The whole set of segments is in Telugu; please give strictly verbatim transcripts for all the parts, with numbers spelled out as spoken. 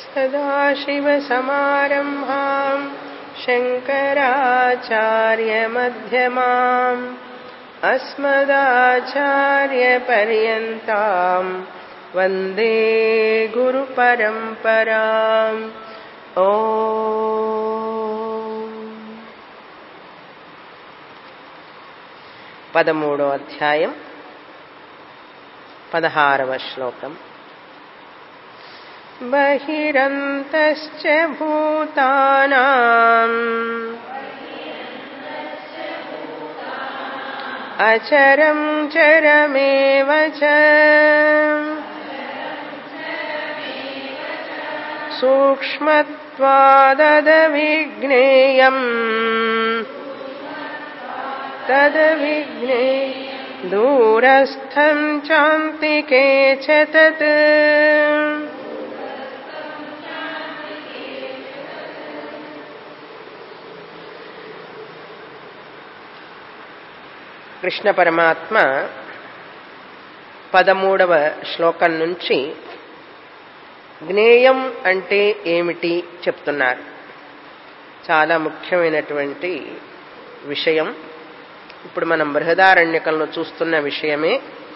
सदाशिवसमारम्भां शङ्कराचार्यमध्यमाम् अस्मदाचार्यपर्यन्तां वन्दे गुरुपरम्पराम्. ओ పదమూడో అధ్యాయం పదహారవ శ్లోకం. బహిరంతశ్చ భూతానాం అచరం చరమేవ చ సూక్ష్మత్వాదవిజ్ఞేయం తదవిజ్ఞే దూరస్థం చాంతికే చ తత్. కృష్ణ పరమాత్మ పదమూడవ శ్లోకం నుంచి జ్ఞేయం అంటే ఏమిటి చెప్తున్నారు. చాలా ముఖ్యమైనటువంటి విషయం. ఇప్పుడు మనం బృహదారణ్యకంలో చూస్తున్న విషయమే.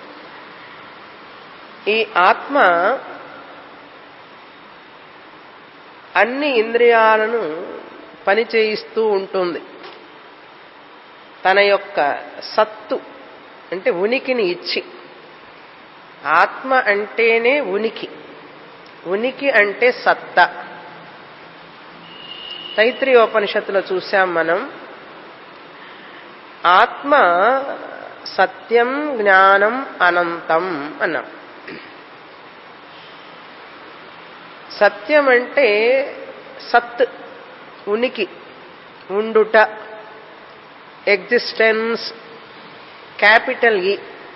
ఈ ఆత్మ అన్ని ఇంద్రియాలను పనిచేయిస్తూ ఉంటుంది. తన యొక్క సత్తు అంటే ఉనికిని ఇచ్చి, ఆత్మ అంటేనే ఉనికి, ఉనికి అంటే సత్తా. తైత్రీయోపనిషత్తులో చూసాం మనం, ఆత్మ సత్యం జ్ఞానం అనంతం అన్నాం. సత్యం అంటే సత్, ఉనికి, ఉండుట, existence, capital E.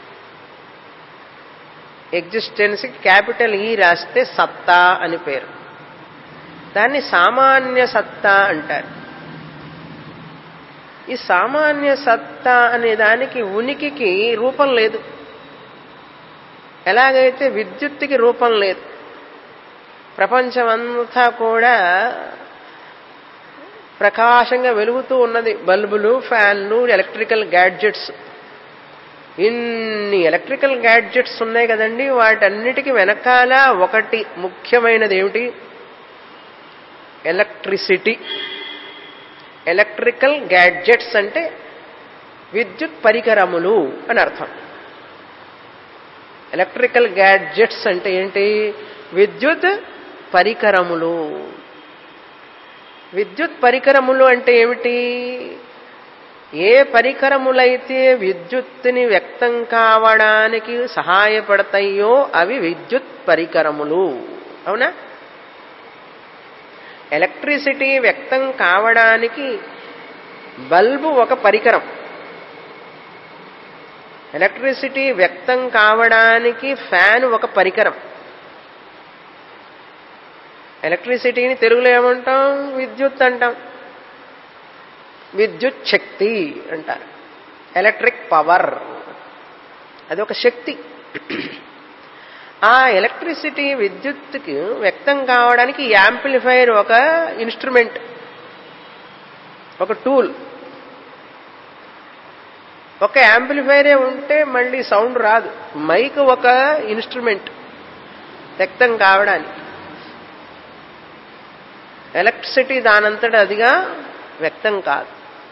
Existence capital E రాస్తే సత్తా అని పేరు. దాన్ని సామాన్య సత్తా అంటారు. ఈ సామాన్య సత్తా అనే దానికి ఉనికికి రూపం లేదు. ఎలాగైతే విద్యుత్తుకి రూపం లేదు. ప్రపంచమంతా కూడా ప్రకాశంగా వెలుగుతూ ఉన్నది. బల్బులు, ఫ్యాన్లు, ఎలక్ట్రికల్ గ్యాడ్జెట్స్, ఇన్ని ఎలక్ట్రికల్ గ్యాడ్జెట్స్ ఉన్నాయి కదండి. వాటన్నిటికీ వెనకాల ఒకటి ముఖ్యమైనది ఏమిటి? ఎలక్ట్రిసిటీ. ఎలక్ట్రికల్ గ్యాడ్జెట్స్ అంటే విద్యుత్ పరికరములు అని అర్థం. ఎలక్ట్రికల్ గ్యాడ్జెట్స్ అంటే ఏంటి? విద్యుత్ పరికరములు. విద్యుత్ పరికరములు అంటే ఏమిటి? ఏ పరికరములైతే విద్యుత్తుని వ్యక్తం కావడానికి సహాయపడతాయో అవి విద్యుత్ పరికరములు. అవునా? ఎలక్ట్రిసిటీ వ్యక్తం కావడానికి బల్బు ఒక పరికరం. ఎలక్ట్రిసిటీ వ్యక్తం కావడానికి ఫ్యాన్ ఒక పరికరం. ఎలక్ట్రిసిటీని తెలుగులో ఏమంటాం? విద్యుత్ అంటాం. విద్యుత్ శక్తి అంటారు. ఎలక్ట్రిక్ పవర్, అది ఒక శక్తి. ఆ ఎలక్ట్రిసిటీ విద్యుత్తుకి వ్యక్తం కావడానికి యాంప్లిఫైర్ ఒక ఇన్స్ట్రుమెంట్, ఒక టూల్. ఒక యాంప్లిఫైరే ఉంటే మళ్ళీ సౌండ్ రాదు. మైక్ ఒక ఇన్స్ట్రుమెంట్ వ్యక్తం కావడానికి. ఎలక్ట్రిసిటీ దానంతట అదిగా వ్యక్తం కాదు.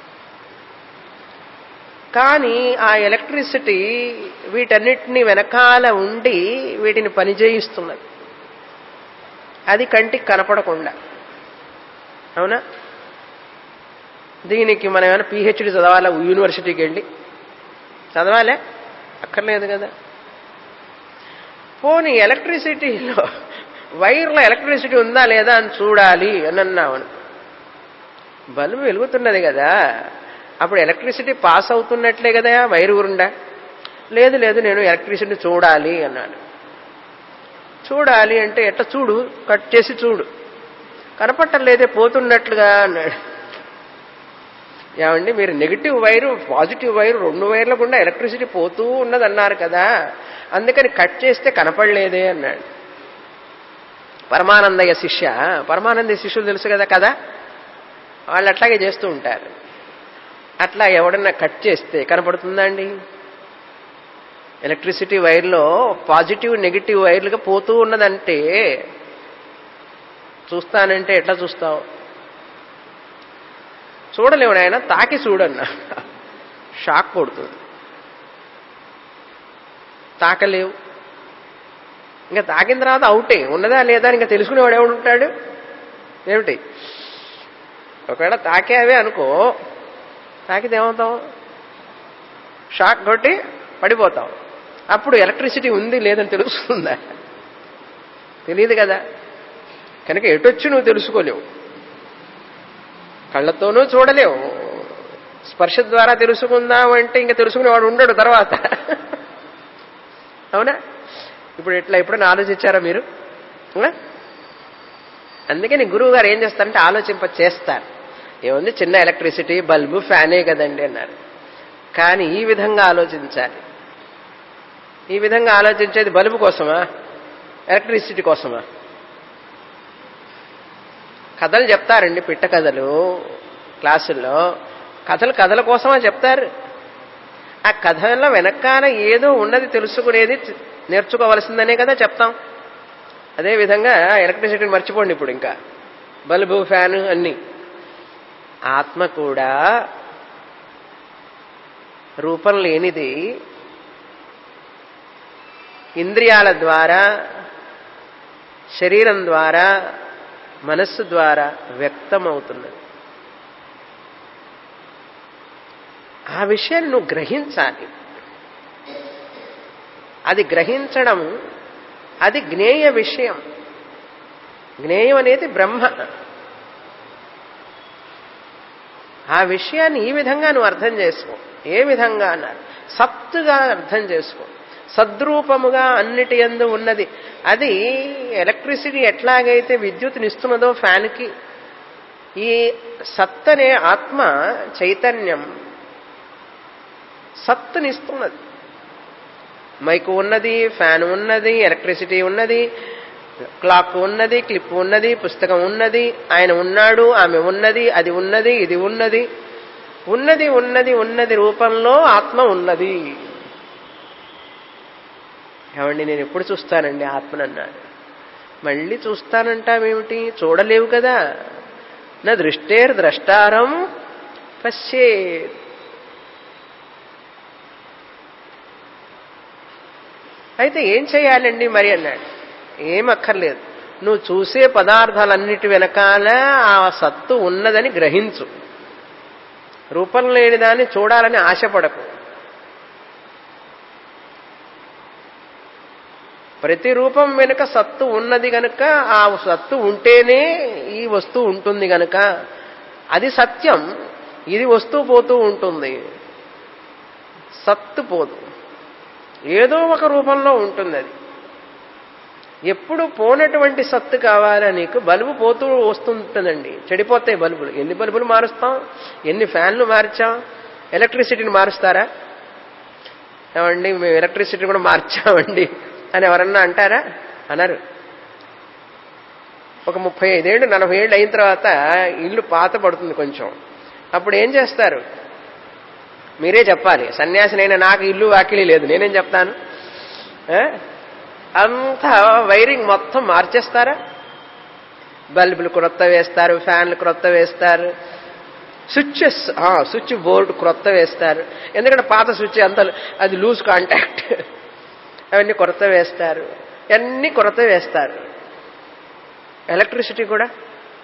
కానీ ఆ ఎలక్ట్రిసిటీ వీటన్నిటిని వెనకాల ఉండి వీటిని పనిచేయిస్తున్నది. అది కంటికి కనపడకుండా. అవునా? దీనికి మనం ఏమైనా పిహెచ్డి చదవాలా? యూనివర్సిటీకి వెళ్ళి చదవాలే? అక్కర్లేదు కదా. పోనీ ఎలక్ట్రిసిటీలో వైర్లో ఎలక్ట్రిసిటీ ఉందా లేదా అని చూడాలి అని అన్నామను. బల్బు వెలుగుతున్నది కదా, అప్పుడు ఎలక్ట్రిసిటీ పాస్ అవుతున్నట్లే కదా వైరు గురుండా. లేదు లేదు నేను ఎలక్ట్రిసిటీ చూడాలి అన్నాడు. చూడాలి అంటే ఎట్లా చూడు? కట్ చేసి చూడు. కనపట్టలేదే, పోతున్నట్లుగా అన్నాడు. ఏమండి మీరు నెగిటివ్ వైరు పాజిటివ్ వైరు రెండు వైర్ల గుండా ఎలక్ట్రిసిటీ పోతూ ఉన్నది అన్నారు కదా, అందుకని కట్ చేస్తే కనపడలేదే అన్నాడు. పరమానందయ్య శిష్య, పరమానందయ్య శిష్యులు తెలుసు కదా కదా, వాళ్ళు అట్లాగే చేస్తూ ఉంటారు. అట్లా ఎవడన్నా కట్ చేస్తే కనపడుతుందా అండి? ఎలక్ట్రిసిటీ వైర్లో పాజిటివ్ నెగిటివ్ వైర్లుగా పోతూ ఉన్నదంటే చూస్తానంటే ఎట్లా చూస్తావు? చూడలేవు నాయన, తాకి చూడన్నా షాక్ కొడుతుంది. తాకలేవు. ఇంకా తాకిన తర్వాత అవుటే, ఉన్నదా లేదా ఇంకా తెలుసుకునేవాడు ఎవడు ఉంటాడు? ఏమిటి, ఒకవేళ తాకేవే అనుకో, తాకితే ఏమవుతావు? షాక్ కొట్టి పడిపోతాం. అప్పుడు ఎలక్ట్రిసిటీ ఉంది లేదని తెలుస్తుందా? తెలియదు కదా. కనుక ఎటొచ్చి నువ్వు తెలుసుకోలేవు, కళ్ళతోనూ చూడలేవు. స్పర్శ ద్వారా తెలుసుకుందామంటే ఇంకా తెలుసుకునేవాడు ఉండడు తర్వాత. అవునా? ఇప్పుడు ఎట్లా ఎప్పుడైనా ఆలోచించారా మీరు? అందుకని గురువు గారు ఏం చేస్తారంటే ఆలోచింప చేస్తారు. ఏముంది, చిన్న ఎలక్ట్రిసిటీ బల్బు ఫ్యానే కదండి అన్నారు. కానీ ఈ విధంగా ఆలోచించాలి. ఈ విధంగా ఆలోచించేది బల్బు కోసమా, ఎలక్ట్రిసిటీ కోసమా? కథలు చెప్తారండి, పిట్ట కథలు క్లాసుల్లో. కథలు కథల కోసమా చెప్తారు? ఆ కథల్లో వెనకాల ఏదో ఉన్నది తెలుసుకునేది నేర్చుకోవలసిందనే కదా చెప్తాం. అదేవిధంగా ఎలక్ట్రిసిటీని మర్చిపోండి. ఇప్పుడు ఇంకా బల్బు ఫ్యాను అన్నీ. ఆత్మ కూడా రూపం లేనిది ఇంద్రియాల ద్వారా, శరీరం ద్వారా, మనస్సు ద్వారా వ్యక్తమవుతున్నది. ఆ విషయాన్ని నువ్వు గ్రహించాలి. అది గ్రహించడం, అది జ్ఞేయ విషయం. జ్ఞేయం అనేది బ్రహ్మ. ఆ విషయాన్ని ఈ విధంగా నువ్వు అర్థం చేసుకో. ఏ విధంగా అన్నారు? సత్తుగా అర్థం చేసుకో. సద్రూపముగా అన్నిటి యందు ఉన్నది. అది ఎలక్ట్రిసిటీ ఎట్లాగైతే విద్యుత్నిస్తున్నదో ఫ్యాన్కి, ఈ సత్ అనే ఆత్మ చైతన్యం సత్తునిస్తున్నది. మైకు ఉన్నది, ఫ్యాన్ ఉన్నది, ఎలక్ట్రిసిటీ ఉన్నది, క్లాక్ ఉన్నది, క్లిప్ ఉన్నది, పుస్తకం ఉన్నది, ఆయన ఉన్నాడు, ఆమె ఉన్నది, అది ఉన్నది, ఇది ఉన్నది. ఉన్నది ఉన్నది ఉన్నది రూపంలో ఆత్మ ఉన్నది. ఏమండి, నేను ఎప్పుడు చూస్తానండి ఆత్మనన్నాడు. మళ్ళీ చూస్తానంటావేమిటి? చూడలేవు కదా. నా దృష్టేర్ ద్రష్టారం పశ్యేత్. అయితే ఏం చేయాలండి మరి అన్నాడు. ఏం అక్కర్లేదు, నువ్వు చూసే పదార్థాలన్నిటి వెనకాల ఆ సత్తు ఉన్నదని గ్రహించు. రూపం లేని దాన్ని చూడాలని ఆశపడకు. ప్రతి రూపం వెనుక సత్తు ఉన్నది గనుక, ఆ సత్తు ఉంటేనే ఈ వస్తువు ఉంటుంది గనుక అది సత్యం. ఇది వస్తూ పోతూ ఉంటుంది, సత్తు పోదు, ఏదో ఒక రూపంలో ఉంటుంది. అది ఎప్పుడు పోనటువంటి సత్తు కావాలా నీకు? బల్బు పోతూ వస్తుంటుందండి, చెడిపోతాయి బల్బులు. ఎన్ని బల్బులు మారుస్తాం, ఎన్ని ఫ్యాన్లు మార్చాం. ఎలక్ట్రిసిటీని మారుస్తారా? ఏమండి మేము ఎలక్ట్రిసిటీ కూడా మార్చామండి అని ఎవరన్నా అంటారా? అనరు. ఒక ముప్పై ఐదేళ్ళు నలభై ఏళ్ళు అయిన తర్వాత ఇల్లు పాత పడుతుంది కొంచెం. అప్పుడు ఏం చేస్తారు? మీరే చెప్పాలి. సన్యాసినైనా నాకు ఇల్లు వాకిలి లేదు, నేనేం చెప్తాను? అంతా వైరింగ్ మొత్తం మార్చేస్తారా? బల్బులు క్రొత్త వేస్తారు, ఫ్యాన్లు క్రొత్త వేస్తారు, స్విచ్చెస్ స్విచ్ బోర్డు క్రొత్త వేస్తారు. ఎందుకంటే పాత స్విచ్ అంత అది లూజ్ కాంటాక్ట్, అవన్నీ కొరత వేస్తారు, అన్నీ కొరత వేస్తారు. ఎలక్ట్రిసిటీ కూడా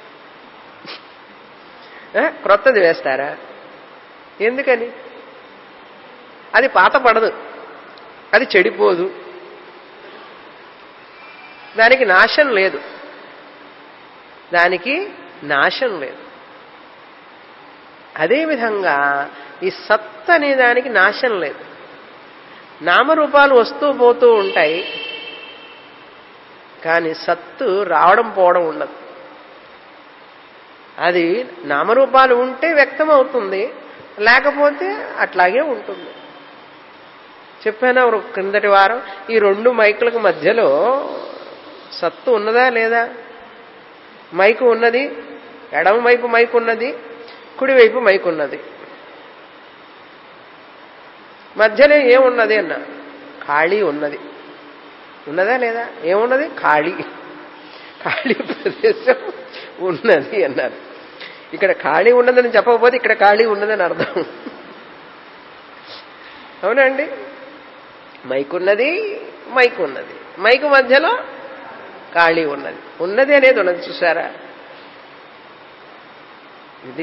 క్రొత్తది వేస్తారా? ఎందుకని? అది పాత పడదు, అది చెడిపోదు, దానికి నాశం లేదు. దానికి నాశం లేదు. అదేవిధంగా ఈ సత్ అనే దానికి నాశం లేదు. నామరూపాలు వస్తూ పోతూ ఉంటాయి, కానీ సత్తు రావడం పోవడం ఉండదు. అది నామరూపాలు ఉంటే వ్యక్తం అవుతుంది, లేకపోతే అట్లాగే ఉంటుంది. చెప్పాను క్రిందటి వారం, ఈ రెండు మైకులకు మధ్యలో సత్తు ఉన్నదా లేదా? మైకు ఉన్నది, ఎడమ వైపు మైకు ఉన్నది, కుడివైపు మైకు ఉన్నది. మధ్యలో ఏమున్నది అన్న? ఖాళీ ఉన్నది. ఉన్నదా లేదా? ఏమున్నది? ఖాళీ. ఖాళీ ప్రదేశం ఉన్నది అన్నారు. ఇక్కడ ఖాళీ ఉన్నదని చెప్పకపోతే ఇక్కడ ఖాళీ ఉన్నదని అర్థం. అవునండి. మైకు ఉన్నది, మైకు ఉన్నది, మైకు మధ్యలో ఖాళీ ఉన్నది. ఉన్నది అనేది ఉన్నది, చూసారా? ఇది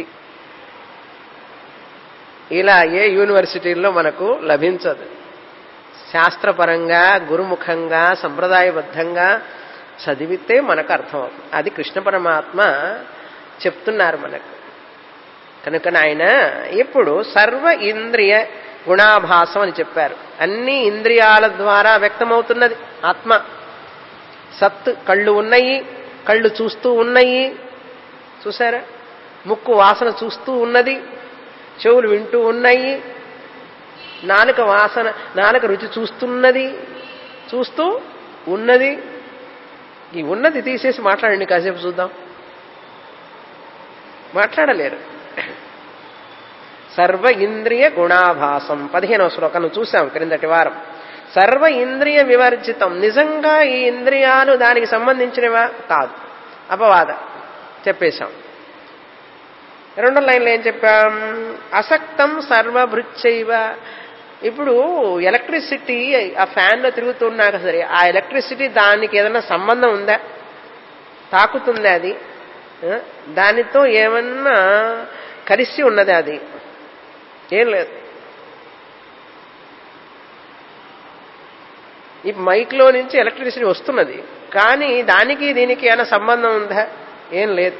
ఇలా ఏ యూనివర్సిటీల్లో మనకు లభించదు. శాస్త్రపరంగా, గురుముఖంగా, సంప్రదాయబద్ధంగా చదివితే మనకు అర్థమవుతుంది. అది కృష్ణ పరమాత్మ చెప్తున్నారు మనకు. కనుక ఆయన ఇప్పుడు సర్వ ఇంద్రియ గుణాభాసం అని చెప్పారు. అన్ని ఇంద్రియాల ద్వారా వ్యక్తమవుతున్నది ఆత్మ. సత్ కళ్ళు ఉన్నాయి, కళ్ళు చూస్తూ ఉన్నాయి, చూసారా? ముక్కు వాసన చూస్తూ ఉన్నది, చెవులు వింటూ ఉన్నాయి, నాలుక వాసన నాలుక రుచి చూస్తున్నది, చూస్తూ ఉన్నది. ఈ ఉన్నది తీసేసి మాట్లాడండి కాసేపు చూద్దాం. మాట్లాడలేరు. సర్వ ఇంద్రియ గుణాభాసం పదిహేనవ శ్లోకం చూసాం క్రిందటి వారం. సర్వ ఇంద్రియ వివర్జితం. నిజంగా ఈ ఇంద్రియాలు దానికి సంబంధించినవా? కాదు, అపవాద చెప్పేశాం. రెండో లైన్లో ఏం చెప్పాం? అసక్తం సర్వభృచ్చైవ. ఇప్పుడు ఎలక్ట్రిసిటీ ఆ ఫ్యాన్లో తిరుగుతున్నాక సరే, ఆ ఎలక్ట్రిసిటీ దానికి ఏదైనా సంబంధం ఉందా? తాకుతుందా? అది దానితో ఏమన్నా కలిసి ఉన్నది? అది ఏం లేదు. ఈ మైక్లో నుంచి ఎలక్ట్రిసిటీ వస్తున్నది, కానీ దానికి దీనికి ఏమైనా సంబంధం ఉందా? ఏం లేదు.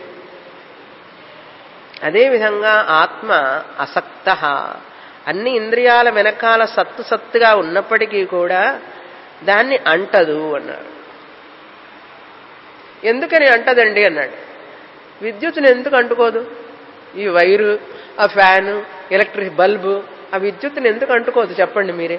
అదేవిధంగా ఆత్మ అసక్త. అన్ని ఇంద్రియాల వెనకాల సత్తు సత్తుగా ఉన్నప్పటికీ కూడా దాన్ని అంటదు అన్నాడు. ఎందుకని అంటదండి అన్నాడు. విద్యుత్తుని ఎందుకు అంటుకోదు? ఈ వైరు, ఆ ఫ్యాను, ఎలక్ట్రిక్ బల్బు, ఆ విద్యుత్తుని ఎందుకు అంటుకోదు చెప్పండి మీరే?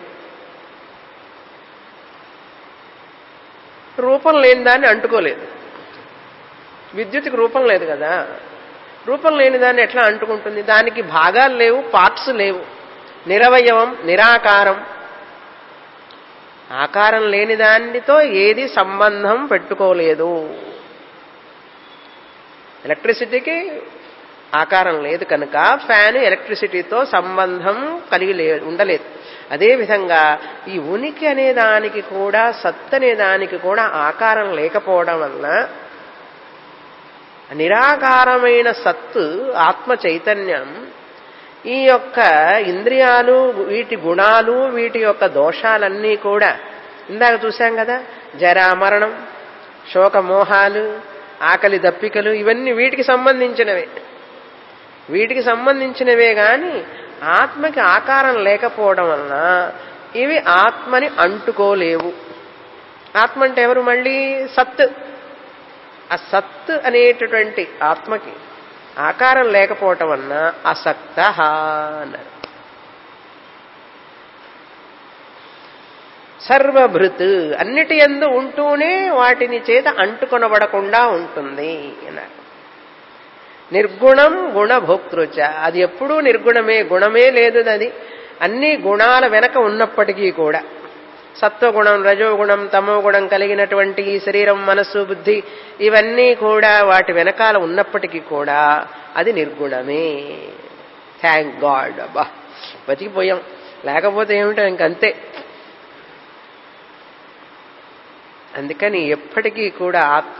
రూపం లేని దాన్ని అంటుకోలేదు. విద్యుత్తుకి రూపం లేదు కదా. రూపం లేని దాన్ని ఎట్లా అంటుకుంటుంది? దానికి భాగాలు లేవు, పార్ట్స్ లేవు, నిరవయవం, నిరాకారం. ఆకారం లేని దానితో ఏది సంబంధం పెట్టుకోలేదు. ఎలక్ట్రిసిటీకి ఆకారం లేదు కనుక ఫ్యాన్ ఎలక్ట్రిసిటీతో సంబంధం కలిగి లేదు, ఉండలేదు. అదేవిధంగా ఈ ఉనికి అనే దానికి కూడా, సత్ అనే దానికి కూడా ఆకారం లేకపోవడం వలన నిరాకారమైన సత్తు ఆత్మ చైతన్యం ఈ యొక్క ఇంద్రియాలు, వీటి గుణాలు, వీటి యొక్క దోషాలన్నీ కూడా ఇందాక చూశాం కదా, జరా మరణం, శోకమోహాలు, ఆకలి దప్పికలు, ఇవన్నీ వీటికి సంబంధించినవే. వీటికి సంబంధించినవే గాని ఆత్మకి ఆకారం లేకపోవడం వలన ఇవి ఆత్మని అంటుకోలేవు. ఆత్మ అంటే ఎవరు? మళ్ళీ సత్. ఆ సత్ అనేటటువంటి ఆత్మకి ఆకారం లేకపోవటం వలన అసక్త అన్నారు. సర్వభృత్, అన్నిటి యందు ఉంటూనే వాటిని చేత అంటుకొనబడకుండా ఉంటుంది అన్నారు. నిర్గుణం గుణభోక్తృచ, అది ఎప్పుడూ నిర్గుణమే, గుణమే లేదు అది. అన్ని గుణాల వెనక ఉన్నప్పటికీ కూడా సత్వగుణం, రజోగుణం, తమోగుణం కలిగినటువంటి ఈ శరీరం, మనస్సు, బుద్ధి ఇవన్నీ కూడా వాటి వెనకాల ఉన్నప్పటికీ కూడా అది నిర్గుణమే. Thank God. అబ్బా బతికిపోయాం. లేకపోతే ఏమిటో ఇంకంతే. అందుకని ఎప్పటికీ కూడా ఆత్మ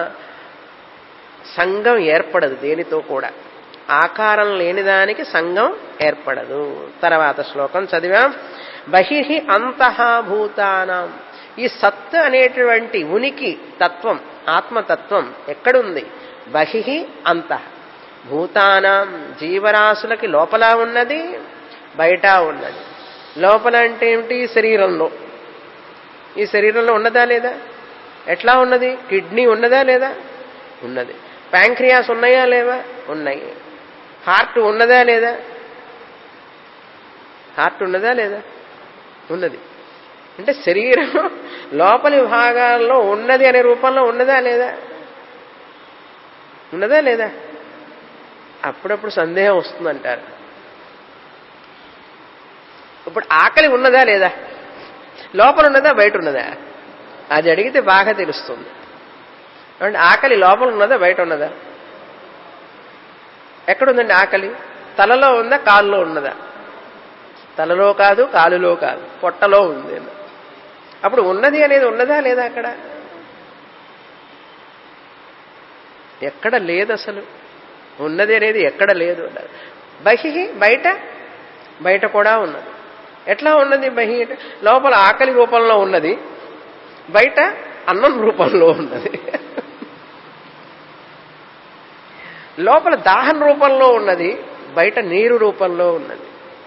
సంగం ఏర్పడదు దేనితో కూడా. ఆకారం లేని దానికి సంగం ఏర్పడదు. తర్వాత శ్లోకం చదివాం. బహిః అంతః భూతానాం. ఈ సత్ అనేటువంటి ఉనికి తత్వం, ఆత్మతత్వం ఎక్కడుంది? బహిః అంతః భూతానాం. జీవరాశులకి లోపల ఉన్నది, బయట ఉన్నది. లోపల అంటే ఏమిటి? శరీరంలో. ఈ శరీరంలో ఉన్నదా లేదా? ఎట్లా ఉన్నది? కిడ్నీ ఉన్నదా లేదా? ఉన్నది. ప్యాంక్రియాస్ ఉన్నాయా లేవా? ఉన్నాయి. హార్ట్ ఉన్నదా లేదా? హార్ట్ ఉన్నదా లేదా? ఉన్నది. అంటే శరీరం లోపలి భాగాల్లో ఉన్నది అనే రూపంలో ఉన్నదా లేదా? ఉన్నదా లేదా? అప్పుడప్పుడు సందేహం వస్తుందంటారు. ఇప్పుడు ఆకలి ఉన్నదా లేదా? లోపల ఉన్నదా బయట ఉన్నదా? అది అడిగితే బాగా తెలుస్తుంది. అంటే ఆకలి లోపల ఉన్నదా బయట ఉన్నదా? ఎక్కడుందండి ఆకలి? తలలో ఉందా కాలులో ఉన్నదా? తలలో కాదు, కాలులో కాదు, పొట్టలో ఉంది. అప్పుడు ఉన్నది అనేది ఉన్నదా లేదా? అక్కడ ఎక్కడ లేదు. అసలు ఉన్నది అనేది ఎక్కడ లేదు. బహి బయట, బయట కూడా ఉన్నది. ఎట్లా ఉన్నది బహి అంటే? లోపల ఆకలి రూపంలో ఉన్నది, బయట అన్నం రూపంలో ఉన్నది. లోపల దాహం రూపంలో ఉన్నది, బయట నీరు రూపంలో ఉన్నది.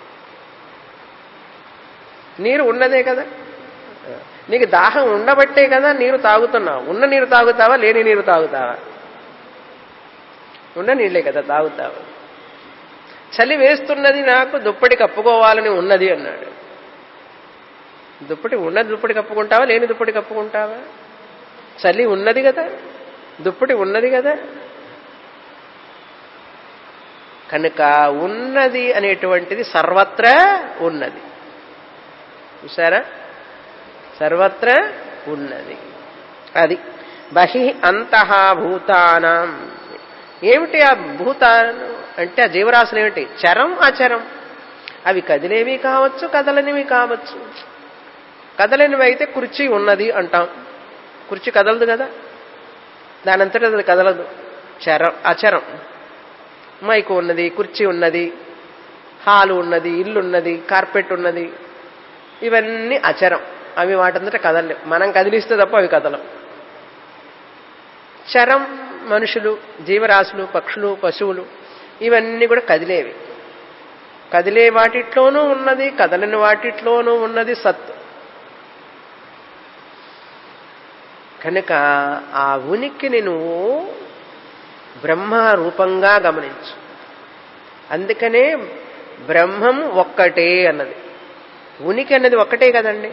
నీరు ఉన్నదే కదా. నీకు దాహం ఉండబట్టే కదా నీరు తాగుతున్నావు. ఉన్న నీరు తాగుతావా, లేని నీరు తాగుతావా? ఉన్న నీళ్ళే కదా తాగుతావా. చలి వేస్తున్నది, నాకు దుప్పటి కప్పుకోవాలని ఉన్నది అన్నాడు. దుప్పటి ఉన్నది దుప్పటి కప్పుకుంటావా, లేని దుప్పటి కప్పుకుంటావా? చలి ఉన్నది కదా, దుప్పటి ఉన్నది కదా. కనుక ఉన్నది అనేటువంటిది సర్వత్రా ఉన్నది. చూసారా? సర్వత్రా ఉన్నది. అది బహి అంతః భూతానాం. ఏమిటి ఆ భూతానం అంటే? ఆ జీవరాశులు ఏమిటి? చరం అచరం. అవి కదిలేవి కావచ్చు, కదలనివి కావచ్చు. కదలనివి అయితే కుర్చీ ఉన్నది అంటాం. కుర్చీ కదలదు కదా, దానంతటా అది కదలదు. చరం అచరం. మైకు ఉన్నది, కుర్చీ ఉన్నది, హాలు ఉన్నది, ఇల్లు ఉన్నది, కార్పెట్ ఉన్నది, ఇవన్నీ అచరం. అవి వాటంతటా కదలలేవు. మనం కదిలిస్తే తప్ప అవి కదలం. చరం మనుషులు, జీవరాశులు, పక్షులు, పశువులు, ఇవన్నీ కూడా కదిలేవి. కదిలే వాటిట్లోనూ ఉన్నది, కదలని వాటిట్లోనూ ఉన్నది సత్. కనుక ఆ ఉనికిని నువ్వు బ్రహ్మ రూపంగా గమనించు. అందుకనే బ్రహ్మం ఒక్కటే అన్నది. ఉనికి అన్నది ఒక్కటే కదండి.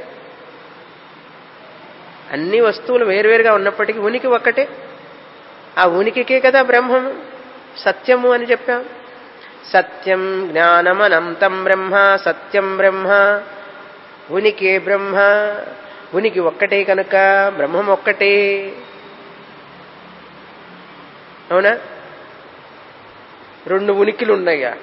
అన్ని వస్తువులు వేరువేరుగా ఉన్నప్పటికీ ఉనికి ఒక్కటే. ఆ ఉనికికే కదా బ్రహ్మము, సత్యము అని చెప్పాం. సత్యం జ్ఞానమనంతం బ్రహ్మ, సత్యం బ్రహ్మ, ఉనికే బ్రహ్మ. ఉనికి ఒక్కటే కనుక బ్రహ్మం ఒక్కటే. అవునా? రెండు ఉనికిలు ఉన్నాయా?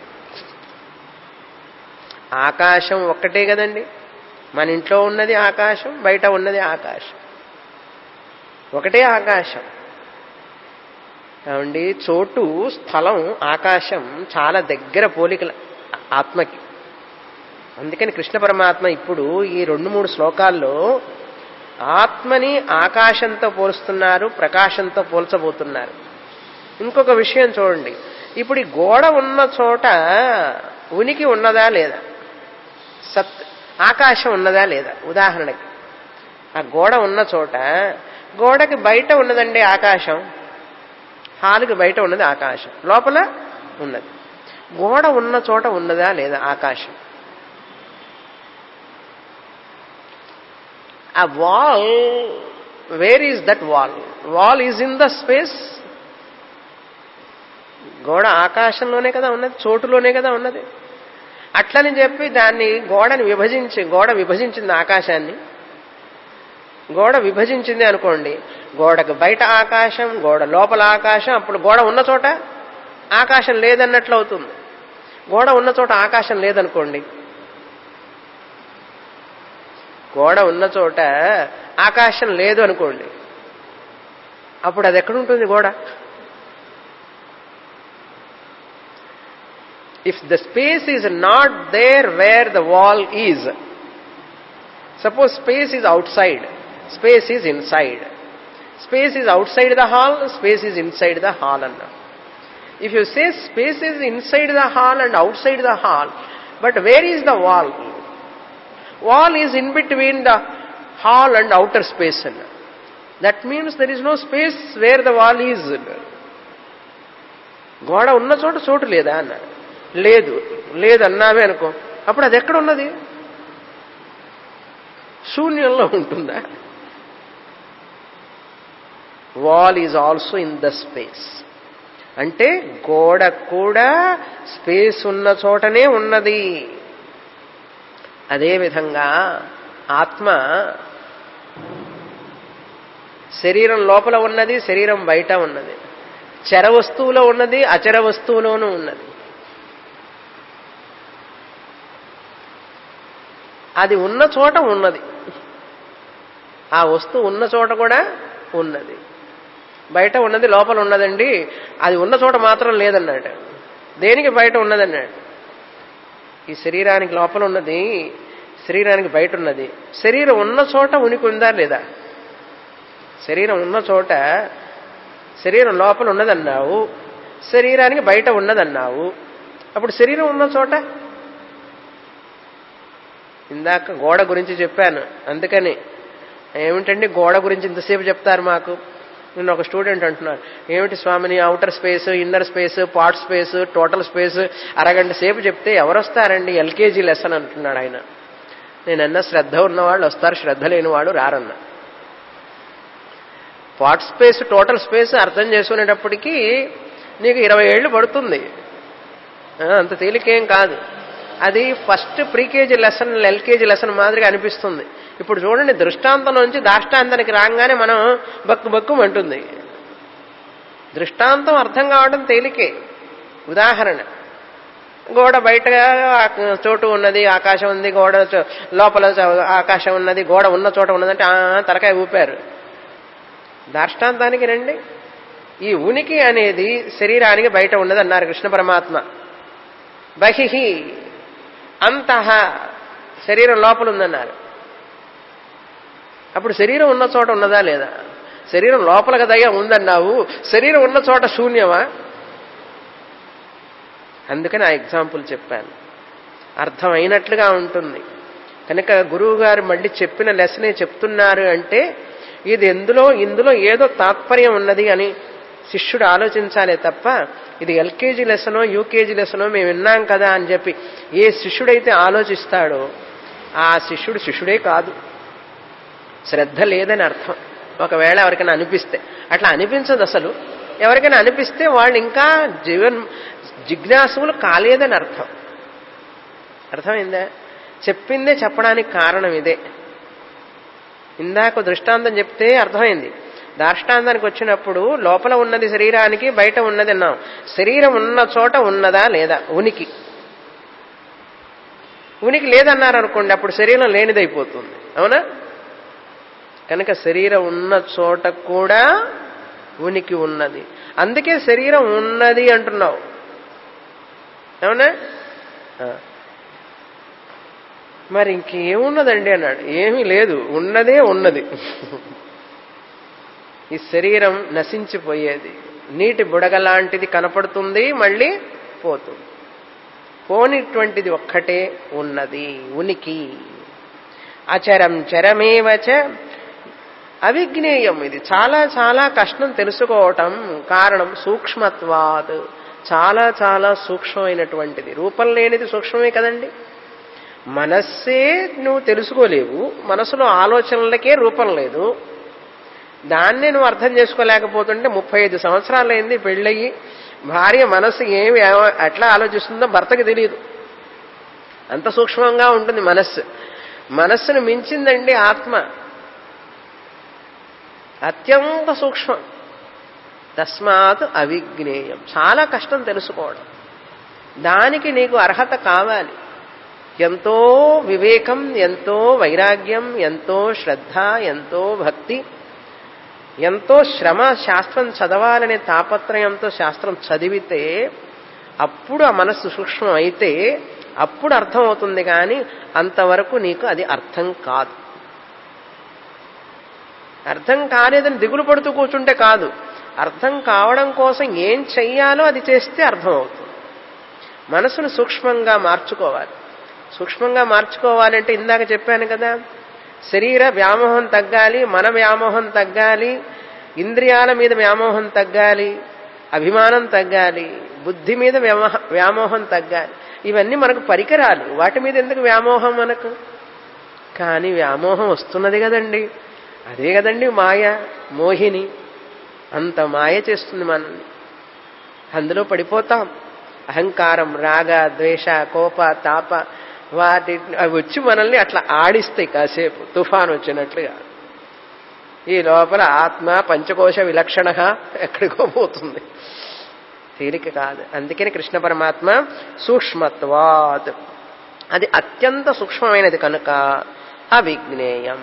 ఆకాశం ఒక్కటే కదండి. మన ఇంట్లో ఉన్నది ఆకాశం, బయట ఉన్నది ఆకాశం. ఒకటే ఆకాశం. ఏమండి? చోటు, స్థలం, ఆకాశం చాలా దగ్గర పోలికల ఆత్మకి. అందుకని కృష్ణ పరమాత్మ ఇప్పుడు ఈ రెండు మూడు శ్లోకాల్లో ఆత్మని ఆకాశంతో పోలుస్తున్నారు, ప్రకాశంతో పోల్చబోతున్నారు. ఇంకొక విషయం చూడండి. ఇప్పుడు ఈ గోడ ఉన్న చోట ఉనికి ఉన్నదా లేదా? సత్ ఆకాశం ఉన్నదా లేదా? ఉదాహరణకి ఆ గోడ ఉన్న చోట, గోడకి బయట ఉన్నదండి ఆకాశం, హాలుకి బయట ఉన్నది ఆకాశం, లోపల ఉన్నది. గోడ ఉన్న చోట ఉన్నదా లేదా ఆకాశం? ఆ wall, where is that wall? Wall is in the space. గోడ ఆకాశంలోనే కదా ఉన్నది, చోటులోనే కదా ఉన్నది. అట్లని చెప్పి దాన్ని గోడని విభజించి, గోడ విభజించింది ఆకాశాన్ని, గోడ విభజించింది అనుకోండి, గోడకు బయట ఆకాశం, గోడ లోపల ఆకాశం, అప్పుడు గోడ ఉన్న చోట ఆకాశం లేదన్నట్లు అవుతుంది. గోడ ఉన్న చోట ఆకాశం లేదనుకోండి, గోడ ఉన్న చోట ఆకాశం లేదు అనుకోండి, అప్పుడు అది ఎక్కడుంటుంది గోడ? If the space is not there where the wall is, suppose space is outside, space is inside. Space is outside the hall, space is inside the hall. Anna. If you say space is inside the hall and outside the hall, but where is the wall? Wall is in between the hall and outer space. Anna. That means there is no space where the wall is. గోడ ఉన్న చోట చోటు లేదా అన్నారు. లేదు, లేదన్నావే అనుకో, అప్పుడు అది ఎక్కడ ఉన్నది? శూన్యంలో ఉంటుందా? Wall is also in the space. అంటే గోడ కూడా స్పేస్ ఉన్న చోటనే ఉన్నది. అదేవిధంగా ఆత్మ శరీరం లోపల ఉన్నది, శరీరం బయట ఉన్నది, చర వస్తువులో ఉన్నది, అచర వస్తువులోనూ ఉన్నది. అది ఉన్న చోట ఉన్నది, ఆ వస్తువు ఉన్న చోట కూడా ఉన్నది. బయట ఉన్నది లోపల ఉన్నదండి, అది ఉన్న చోట మాత్రం లేదన్నాడు. దేనికి బయట ఉన్నదన్నాడు? ఈ శరీరానికి లోపల ఉన్నది, శరీరానికి బయట ఉన్నది. శరీరం ఉన్న చోట ఉనికి ఉందా లేదా? శరీరం ఉన్న చోట శరీరం లోపల ఉన్నదన్నావు, శరీరానికి బయట ఉన్నదన్నావు. అప్పుడు శరీరం ఉన్న చోట ఇందాక గోడ గురించి చెప్పాను. అందుకని ఏమిటండి గోడ గురించి ఇంతసేపు చెప్తారు మాకు? నిన్న ఒక స్టూడెంట్ అంటున్నారు, ఏమిటి స్వామిని outer space, inner space, part space, total space అరగంట సేపు చెప్తే ఎవరు వస్తారండి? ఎల్కేజీ లెసన్ అంటున్నాడు ఆయన. నేనన్నా శ్రద్ధ ఉన్నవాళ్ళు వస్తారు, శ్రద్ధ లేనివాడు రారన్నా. పార్ట్ స్పేస్, టోటల్ స్పేస్ అర్థం చేసుకునేటప్పటికీ నీకు ఇరవై ఏళ్ళు పడుతుంది, అంత తేలికేం కాదు. అది first pre KG lesson, LKG lesson మాదిరిగా అనిపిస్తుంది. ఇప్పుడు చూడండి, దృష్టాంతం నుంచి దాష్టాంతానికి రాగానే మనం బక్కు బక్కు అంటుంది. దృష్టాంతం అర్థం కావడం తేలికే. ఉదాహరణ, గోడ బయట చోటు ఉన్నది, ఆకాశం ఉంది, గోడ లోపల ఆకాశం ఉన్నది, గోడ ఉన్న చోట ఉన్నదంటే తలకాయ ఊపారు. దాష్టాంతానికి రండి. ఈ ఉనికి అనేది శరీరానికి బయట ఉన్నది అన్నారు కృష్ణ పరమాత్మ. బహిహి అంతః, శరీరం లోపల ఉందన్నారు. అప్పుడు శరీరం ఉన్న చోట ఉన్నదా లేదా? శరీరం లోపల కదయ్యా ఉందన్నావు, శరీరం ఉన్న చోట శూన్యమా? అందుకని ఆ ఎగ్జాంపుల్ చెప్పాను, అర్థమైనట్లుగా ఉంటుంది. కనుక గురువు గారు మళ్ళీ చెప్పిన లెసనే చెప్తున్నారు అంటే ఇది ఎందులో ఇందులో ఏదో తాత్పర్యం ఉన్నది అని శిష్యుడు ఆలోచించాలే తప్ప ఇది ఎల్కేజీ లెసనో యూకేజీ లెసనో మేము విన్నాం కదా అని చెప్పి ఏ శిష్యుడైతే ఆలోచిస్తాడో ఆ శిష్యుడు శిష్యుడే కాదు, శ్రద్ధ లేదని అర్థం. ఒకవేళ ఎవరికైనా అనిపిస్తే, అట్లా అనిపించదు అసలు. ఎవరికైనా అనిపిస్తే వాళ్ళు ఇంకా జీవన్ జిజ్ఞాసులు కాలేదని అర్థం. అర్థమైందా? చెప్పిందే చెప్పడానికి కారణం ఇదే. ఇందాక దృష్టాంతం చెప్తే అర్థమైంది. దాష్టాంతానికి వచ్చినప్పుడు లోపల ఉన్నది శరీరానికి, బయట ఉన్నది అన్నాం. శరీరం ఉన్న చోట ఉన్నదా లేదా ఉనికి? ఉనికి లేదన్నారు అనుకోండి, అప్పుడు శరీరం లేనిదైపోతుంది. అవునా? కనుక శరీరం ఉన్న చోట కూడా ఉనికి ఉన్నది. అందుకే శరీరం ఉన్నది అంటున్నావు. అవునా? మరి ఇంకేమున్నదండి అన్నాడు. ఏమీ లేదు, ఉన్నదే ఉన్నది. ఈ శరీరం నశించిపోయేది, నీటి బుడగలాంటిది కనపడుతుంది, మళ్ళీ పోతుంది. పోనిటువంటిది ఒక్కటే ఉన్నది, ఉనికి. అచరం చరమేవచ అవిజ్ఞేయం. ఇది చాలా చాలా కష్టం తెలుసుకోవటం. కారణం సూక్ష్మత్వాత్, చాలా చాలా సూక్ష్మమైనటువంటిది. రూపం లేనిది సూక్ష్మమే కదండి. మనస్సే నువ్వు తెలుసుకోలేవు, మనసులో ఆలోచనలకే రూపం లేదు. దాన్నే నువ్వు అర్థం చేసుకోలేకపోతుంటే ముప్పై ఐదు సంవత్సరాలైంది పెళ్ళయి, భార్య మనస్సు ఏమి ఎట్లా ఆలోచిస్తుందో భర్తకి తెలియదు. అంత సూక్ష్మంగా ఉంటుంది మనస్సు. మనస్సును మించిందండి ఆత్మ, అత్యంత సూక్ష్మం. తస్మాత్ అవిజ్ఞేయం. చాలా కష్టం తెలుసుకోవడం. దానికి నీకు అర్హత కావాలి. ఎంతో వివేకం, ఎంతో వైరాగ్యం, ఎంతో శ్రద్ధ, ఎంతో భక్తి, ఎంతో శ్రమ. శాస్త్రం చదవాలనే తాపత్రయంతో శాస్త్రం చదివితే అప్పుడు ఆ మనస్సు సూక్ష్మం అయితే అప్పుడు అర్థం అవుతుంది. కానీ అంతవరకు నీకు అది అర్థం కాదు. అర్థం కాలేదని దిగులు పడుతూ కూర్చుంటే కాదు, అర్థం కావడం కోసం ఏం చెయ్యాలో అది చేస్తే అర్థం అవుతుంది. మనసును సూక్ష్మంగా మార్చుకోవాలి. సూక్ష్మంగా మార్చుకోవాలంటే ఇందాక చెప్పాను కదా, శరీర వ్యామోహం తగ్గాలి, మన వ్యామోహం తగ్గాలి, ఇంద్రియాల మీద వ్యామోహం తగ్గాలి, అభిమానం తగ్గాలి, బుద్ధి మీద వ్యామోహం తగ్గాలి. ఇవన్నీ మనకు పరికరాలు. వాటి మీద ఎందుకు వ్యామోహం? మనకు కానీ వ్యామోహం వస్తున్నది కదండి, అదే కదండి మాయ, మోహిని. అంత మాయ చేస్తుంది మనల్ని, అందులో పడిపోతాం. అహంకారం, రాగ, ద్వేష, కోప, తాప, వాటి అవి వచ్చి మనల్ని అట్లా ఆడిస్తాయి కాసేపు, తుఫాన్ వచ్చినట్లుగా. ఈ లోపల ఆత్మ పంచకోశ విలక్షణ ఎక్కడికో పోతుంది, తేలిక కాదు. అందుకని కృష్ణ పరమాత్మ సూక్ష్మత్వాత్, అది అత్యంత సూక్ష్మమైనది కనుక అవిజ్ఞేయం.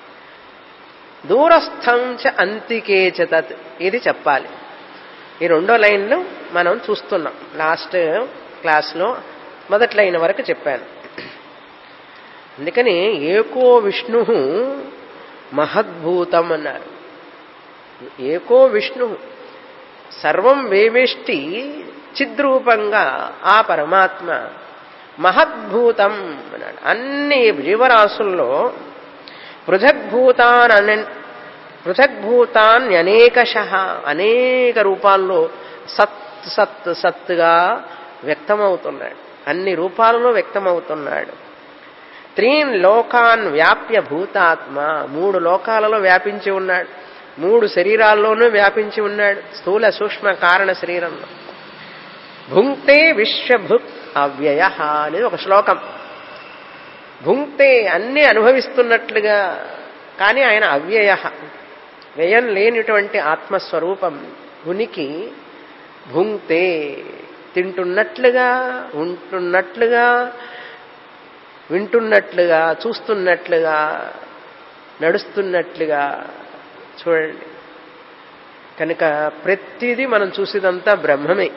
దూరస్థం చ అంతికే చ తత్, ఇది చెప్పాలి. ఈ రెండో లైన్లు మనం చూస్తున్నాం. లాస్ట్ క్లాస్లో మొదటి లైన్ వరకు చెప్పాను. అందుకని ఏకో విష్ణు మహద్భూతం అన్నారు. ఏకో విష్ణు, సర్వం వేవేష్టి చిద్రూపంగా ఆ పరమాత్మ మహద్భూతం అన్నాడు. అన్ని జీవరాశుల్లో పృథగ్భూతాన్ అన పృథగ్భూతాన్ అనేకశః, అనేక రూపాల్లో సత్ సత్ సత్తుగా వ్యక్తమవుతున్నాడు, అన్ని రూపాలలో వ్యక్తమవుతున్నాడు. త్రీన్ లోకాన్ వ్యాప్య భూతాత్మ, మూడు లోకాలలో వ్యాపించి ఉన్నాడు, మూడు శరీరాల్లోనూ వ్యాపించి ఉన్నాడు, స్థూల సూక్ష్మ కారణ శరీరంలో. భుంక్తే విశ్వభుక్ అవ్యయ అనేది ఒక శ్లోకం. భుంక్తే అన్ని అనుభవిస్తున్నట్లుగా, కానీ ఆయన అవ్యయ, వ్యయం లేనిటువంటి ఆత్మస్వరూపం, ఉనికి. భుంక్తే తింటున్నట్లుగా, ఉంటున్నట్లుగా, వింటున్నట్లుగా, చూస్తున్నట్లుగా, నడుస్తున్నట్లుగా. చూడండి, కనుక ప్రతిదీ మనం చూసేదంతా బ్రహ్మమే.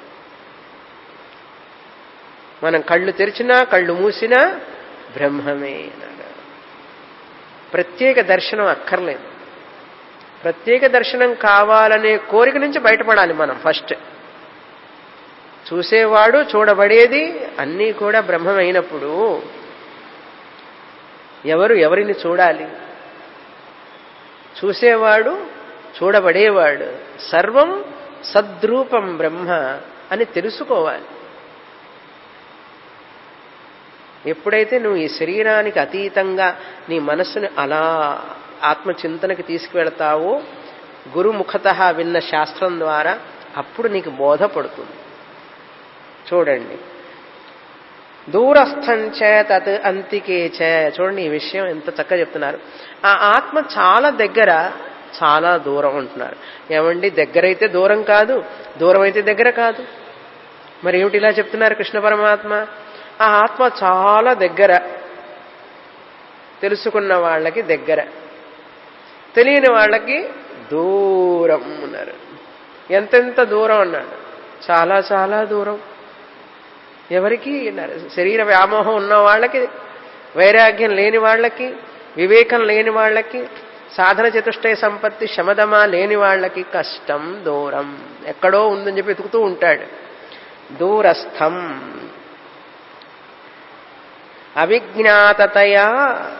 మనం కళ్ళు తెరిచినా కళ్ళు మూసినా బ్రహ్మమే. ప్రత్యేక దర్శనం అక్కర్లేదు. ప్రత్యేక దర్శనం కావాలనే కోరిక నుంచి బయటపడాలి మనం ఫస్ట్. చూసేవాడు, చూడబడేది అన్నీ కూడా బ్రహ్మమైనప్పుడు ఎవరు ఎవరిని చూడాలి? చూసేవాడు, చూడబడేవాడు, సర్వం సద్రూపం బ్రహ్మ అని తెలుసుకోవాలి. ఎప్పుడైతే నువ్వు ఈ శరీరానికి అతీతంగా నీ మనస్సుని అలా ఆత్మచింతనకి తీసుకువెళతావో, గురుముఖతః విన్న శాస్త్రం ద్వారా, అప్పుడు నీకు బోధపడుతుంది. చూడండి, దూరస్థంచ తత్ అంతికే చ. చూడండి ఈ విషయం ఎంత చక్కగా చెప్తున్నారు. ఆ ఆత్మ చాలా దగ్గర, చాలా దూరం అంటున్నారు. ఏమండి, దగ్గరైతే దూరం కాదు, దూరం అయితే దగ్గర కాదు. మరి ఏమిటి ఇలా చెప్తున్నారు కృష్ణ పరమాత్మ? ఆ ఆత్మ చాలా దగ్గర, తెలుసుకున్న వాళ్ళకి దగ్గర, తెలియని వాళ్ళకి దూరం అన్నారు. ఎంతెంత దూరం అన్నాడు? చాలా చాలా దూరం. ఎవరికి అన్నారు? శరీర వ్యామోహం ఉన్న వాళ్ళకి, వైరాగ్యం లేని వాళ్ళకి, వివేకం లేని వాళ్ళకి, సాధన చతుష్టయ సంపత్తి శమదమా లేని వాళ్ళకి కష్టం, దూరం, ఎక్కడో ఉందని చెప్పి వెతుకుతూ ఉంటాడు. దూరస్థం అవిజ్ఞాతతయా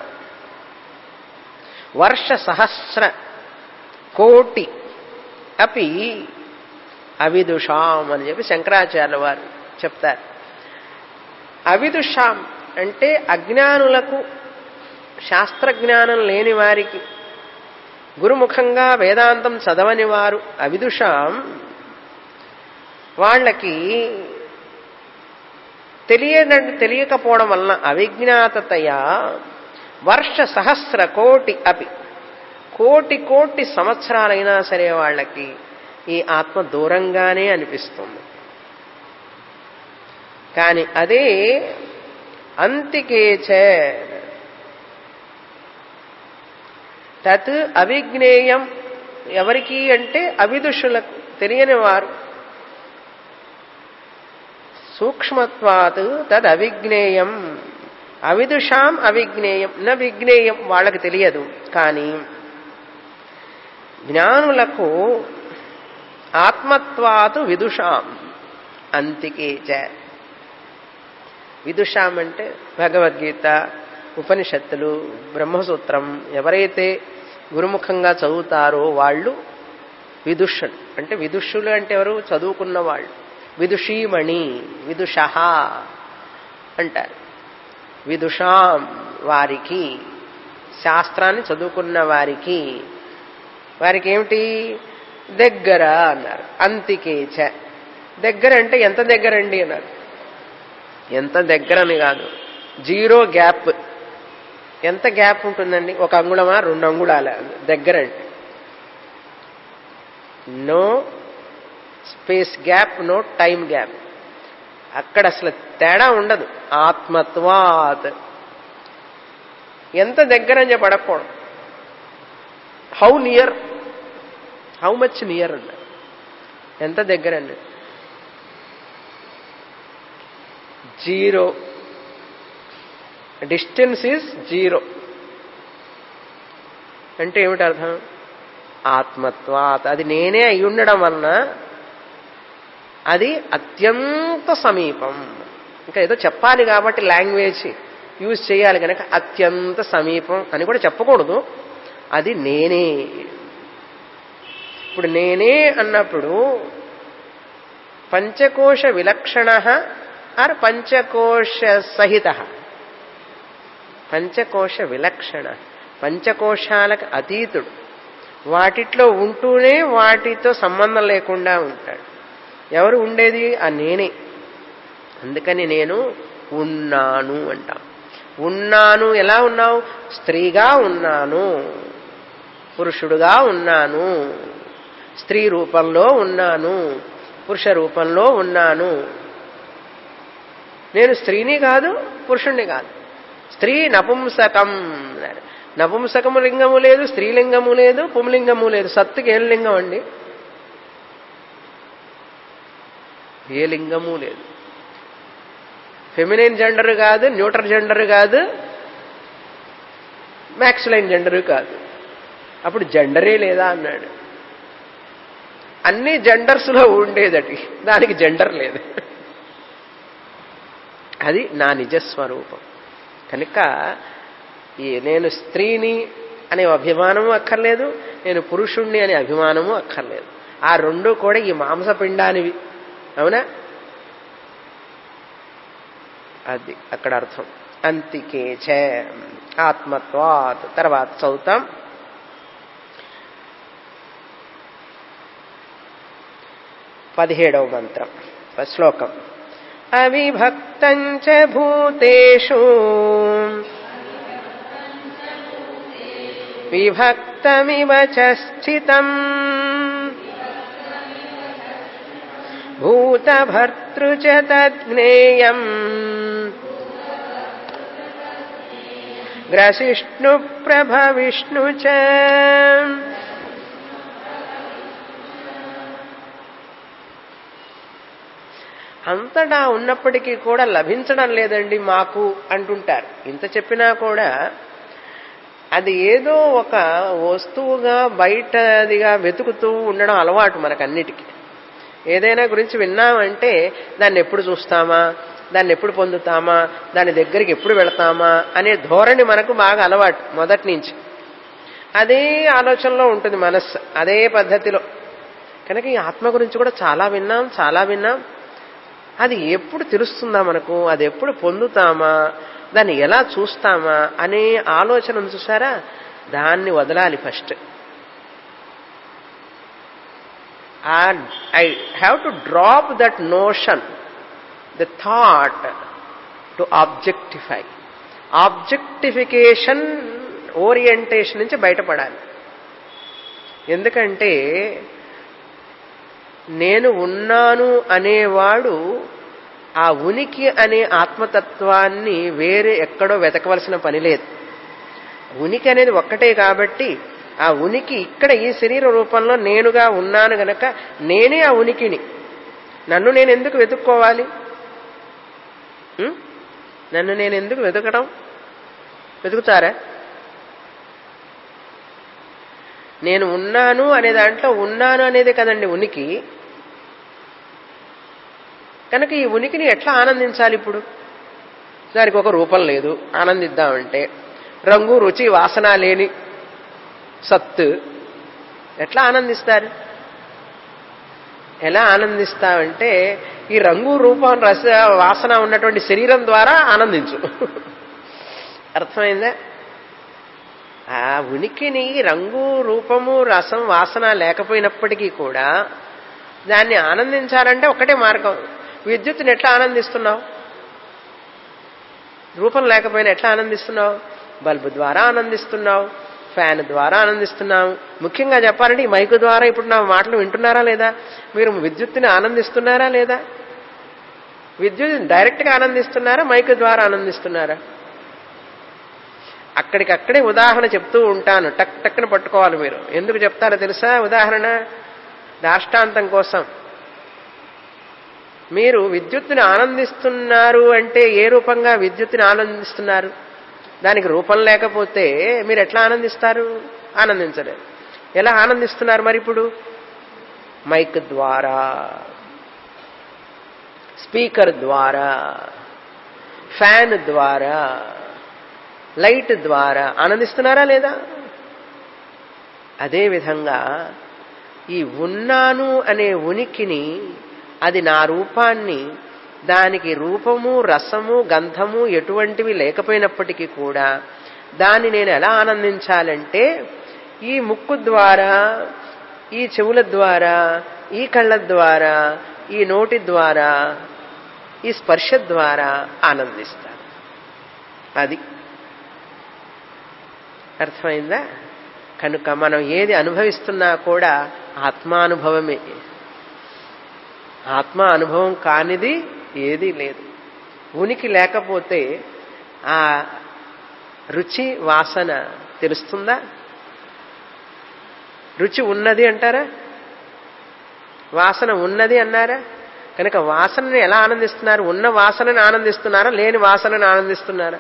వర్ష సహస్ర కోటి అపి అవిదుషాం అని చెప్పి శంకరాచార్యుల వారు చెప్తారు. అవిదుషాం అంటే అజ్ఞానులకు, శాస్త్రజ్ఞానం లేని వారికి, గురుముఖంగా వేదాంతం చదవని వారు, అవిదుషాం వాళ్ళకి తెలియన తెలియకపోవడం వలన అవిజ్ఞాతతయా వర్ష సహస్ర కోటి అపి, కోటి కోటి సంవత్సరాలైనా సరే వాళ్ళకి ఈ ఆత్మ దూరంగానే అనిపిస్తుంది. కానీ అదే అంతికేచ తత్ అవిజ్ఞేయం, ఎవరికి అంటే అవిదుషులకు, తెలియని వారు. సూక్ష్మత్వాత్ తద్ అవిజ్ఞేయం, అవిదుషాం అవిజ్ఞేయం, న విజ్ఞేయం, వాళ్ళకి తెలియదు. కానీ జ్ఞానులకు ఆత్మత్వాత్ విదుషాం అంతికేచ. విదుషాం అంటే భగవద్గీత, ఉపనిషత్తులు, బ్రహ్మసూత్రం ఎవరైతే గురుముఖంగా చదువుతారో వాళ్ళు విదుషులు. అంటే విదుషులు అంటే ఎవరు? చదువుకున్న వాళ్ళు. విదుషీమణి, విదుషః అంటారు. విదుషాం వారికి, శాస్త్రాన్ని చదువుకున్న వారికి, వారికి ఏమిటి దగ్గర అన్నారు. అంతికేచ, దగ్గర అంటే ఎంత దగ్గరండి అన్నారు. ఎంత దగ్గర అని కాదు, జీరో గ్యాప్. ఎంత గ్యాప్ ఉంటుందండి? ఒక అంగుళమా, రెండు అంగుళాల దగ్గర అంటే. No space gap, no time gap. అక్కడ అసలు తేడా ఉండదు. ఆత్మత్వాత్. ఎంత దగ్గర అని చెప్పి అడగకూడదు. How near, how much near అన్న, ఎంత దగ్గర అండి. జీరో, డిస్టెన్స్ ఈజ్ జీరో అంటే ఏమిటి అర్థం? ఆత్మత్వాత్, అది నేనే అయి ఉండడం వలన అది అత్యంత సమీపం. ఇంకా ఏదో చెప్పాలి కాబట్టి లాంగ్వేజ్ యూజ్ చేయాలి కనుక అత్యంత సమీపం అని కూడా చెప్పకూడదు. అది నేనే. ఇప్పుడు నేనే అన్నప్పుడు పంచకోశ విలక్షణ ఆర్ పంచకోశ సహిత. పంచకోశ విలక్షణ, పంచకోశాలకు అతీతుడు. వాటిట్లో ఉంటూనే వాటితో సంబంధం లేకుండా ఉంటాడు. ఎవరు ఉండేది? ఆ నేనే. అందుకని నేను ఉన్నాను అంటాం. ఉన్నాను, ఎలా ఉన్నావు? స్త్రీగా ఉన్నాను, పురుషుడుగా ఉన్నాను, స్త్రీ రూపంలో ఉన్నాను, పురుష రూపంలో ఉన్నాను. నేను స్త్రీని కాదు, పురుషుణ్ణి కాదు. స్త్రీ నపుంసకం. నపుంసకము లింగము లేదు, స్త్రీలింగము లేదు, పుంలింగము లేదు. సత్తుకి ఏం లింగం అండి? ఏ లింగము లేదు. ఫెమినైన్ జెండర్ కాదు, న్యూట్రల్ జెండర్ కాదు, మ్యాక్సులైన్ జెండర్ కాదు. అప్పుడు జెండరే లేదా అన్నాడు. అన్ని జెండర్స్ లో ఉండేదటి, దానికి జెండర్ లేదు. అది నా నిజస్వరూపం. కనుక ఈ నేను స్త్రీని అనే అభిమానము అక్కర్లేదు, నేను పురుషుణ్ణి అనే అభిమానము అక్కర్లేదు. ఆ రెండు కూడా ఈ మాంసపిండానివి. అవునా? అది అక్కడ అర్థం. అంతికేచ ఆత్మత్వాత్. తర్వాత చదువుతాం. పదిహేడవ మంత్రం, శ్లోకం. అవిభక్తం చ భూతేషు విభక్తమివ చ స్థితం భూతభర్తృ చ తజ్ఞేయం గ్రసిష్ణు ప్రభవిష్ణు చ. అంతటా ఉన్నప్పటికీ కూడా లభించడం లేదండి మాకు అంటుంటారు. ఇంత చెప్పినా కూడా అది ఏదో ఒక వస్తువుగా బయటదిగా వెతుకుతూ ఉండడం అలవాటు మనకన్నిటికీ. ఏదైనా గురించి విన్నామంటే దాన్ని ఎప్పుడు చూస్తామా, దాన్ని ఎప్పుడు పొందుతామా, దాని దగ్గరికి ఎప్పుడు వెళతామా అనే ధోరణి మనకు బాగా అలవాటు మొదటి నుంచి. అదే ఆలోచనలో ఉంటుంది మనస్సు, అదే పద్ధతిలో. కనుక ఈ ఆత్మ గురించి కూడా చాలా విన్నాం చాలా విన్నాం అది ఎప్పుడు తెలుస్తుందా మనకు, అది ఎప్పుడు పొందుతామా, దాన్ని ఎలా చూస్తామా అనే ఆలోచన చూసారా, దాన్ని వదలాలి first. I have to drop that notion, the thought to objectify. Objectification orientation నుంచి బయటపడాలి. ఎందుకంటే నేను ఉన్నాను అనేవాడు ఆ ఉనికి అనే ఆత్మతత్వాన్ని వేరే ఎక్కడో వెతకవలసిన పని లేదు. ఉనికి అనేది ఒక్కటే కాబట్టి ఆ ఉనికి ఇక్కడ ఈ శరీర రూపంలో నేనుగా ఉన్నాను గనక నేనే ఆ ఉనికిని. నన్ను నేను ఎందుకు వెతుక్కోవాలి? నన్ను నేను ఎందుకు వెతకడం? వెతుకుతారా? నేను ఉన్నాను అనే దాంట్లో ఉన్నాను అనేది కదండి ఉనికి. కనుక ఈ ఉనికిని ఎట్లా ఆనందించాలి? ఇప్పుడు దానికి ఒక రూపం లేదు, ఆనందిద్దామంటే రంగు రుచి వాసన లేని సత్తు ఎట్లా ఆనందిస్తారు? ఎలా ఆనందిస్తామంటే ఈ రంగు రూపం రస వాసన ఉన్నటువంటి శరీరం ద్వారా ఆనందించు. అర్థమైందా? ఆ ఉనికిని రంగు రూపము రసం వాసన లేకపోయినప్పటికీ కూడా దాన్ని ఆనందించాలంటే ఒకటే మార్గం. విద్యుత్తుని ఎట్లా ఆనందిస్తున్నావు? రూపం లేకపోయినా ఎట్లా ఆనందిస్తున్నావు? బల్బు ద్వారా ఆనందిస్తున్నావు, ఫ్యాన్ ద్వారా ఆనందిస్తున్నావు. ముఖ్యంగా చెప్పాలంటే ఈ మైకు ద్వారా ఇప్పుడు నా మాటలు వింటున్నారా లేదా? మీరు విద్యుత్తుని ఆనందిస్తున్నారా లేదా? విద్యుత్ డైరెక్ట్గా ఆనందిస్తున్నారా, మైకు ద్వారా ఆనందిస్తున్నారా? అక్కడికక్కడే ఉదాహరణ చెప్తూ ఉంటాను, టక్ టక్కున పట్టుకోవాలి మీరు. ఎందుకు చెప్తారో తెలుసా ఉదాహరణ? దాష్టాంతం కోసం. మీరు విద్యుత్తుని ఆనందిస్తున్నారు అంటే ఏ రూపంగా విద్యుత్తుని ఆనందిస్తున్నారు? దానికి రూపం లేకపోతే మీరు ఎట్లా ఆనందిస్తారు? ఆనందించలేరు. ఎలా ఆనందిస్తున్నారు మరి ఇప్పుడు? మైక్ ద్వారా, స్పీకర్ ద్వారా, ఫ్యాన్ ద్వారా, లైట్ ద్వారా ఆనందిస్తున్నారా లేదా? అదేవిధంగా ఈ ఉన్నాను అనే ఉనికిని, అది నా రూపాన్ని, దానికి రూపము రసము గంధము ఎటువంటివి లేకపోయినప్పటికీ కూడా దాన్ని నేను ఎలా ఆనందించాలంటే ఈ ముక్కు ద్వారా, ఈ చెవుల ద్వారా, ఈ కళ్ళ ద్వారా, ఈ నోటి ద్వారా, ఈ స్పర్శ ద్వారా ఆనందిస్తాను. అది అర్థమైందా? కనుక మనం ఏది అనుభవిస్తున్నా కూడా ఆత్మానుభవమే. ఆత్మ అనుభవం కానిది ఏదీ లేదు. ఉనికి లేకపోతే ఆ రుచి వాసన తెలుస్తుందా? రుచి ఉన్నది అంటారా? వాసన ఉన్నది అన్నారా? కనుక వాసనని ఎలా ఆనందిస్తున్నారు? ఉన్న వాసనని ఆనందిస్తున్నారా, లేని వాసనని ఆనందిస్తున్నారా?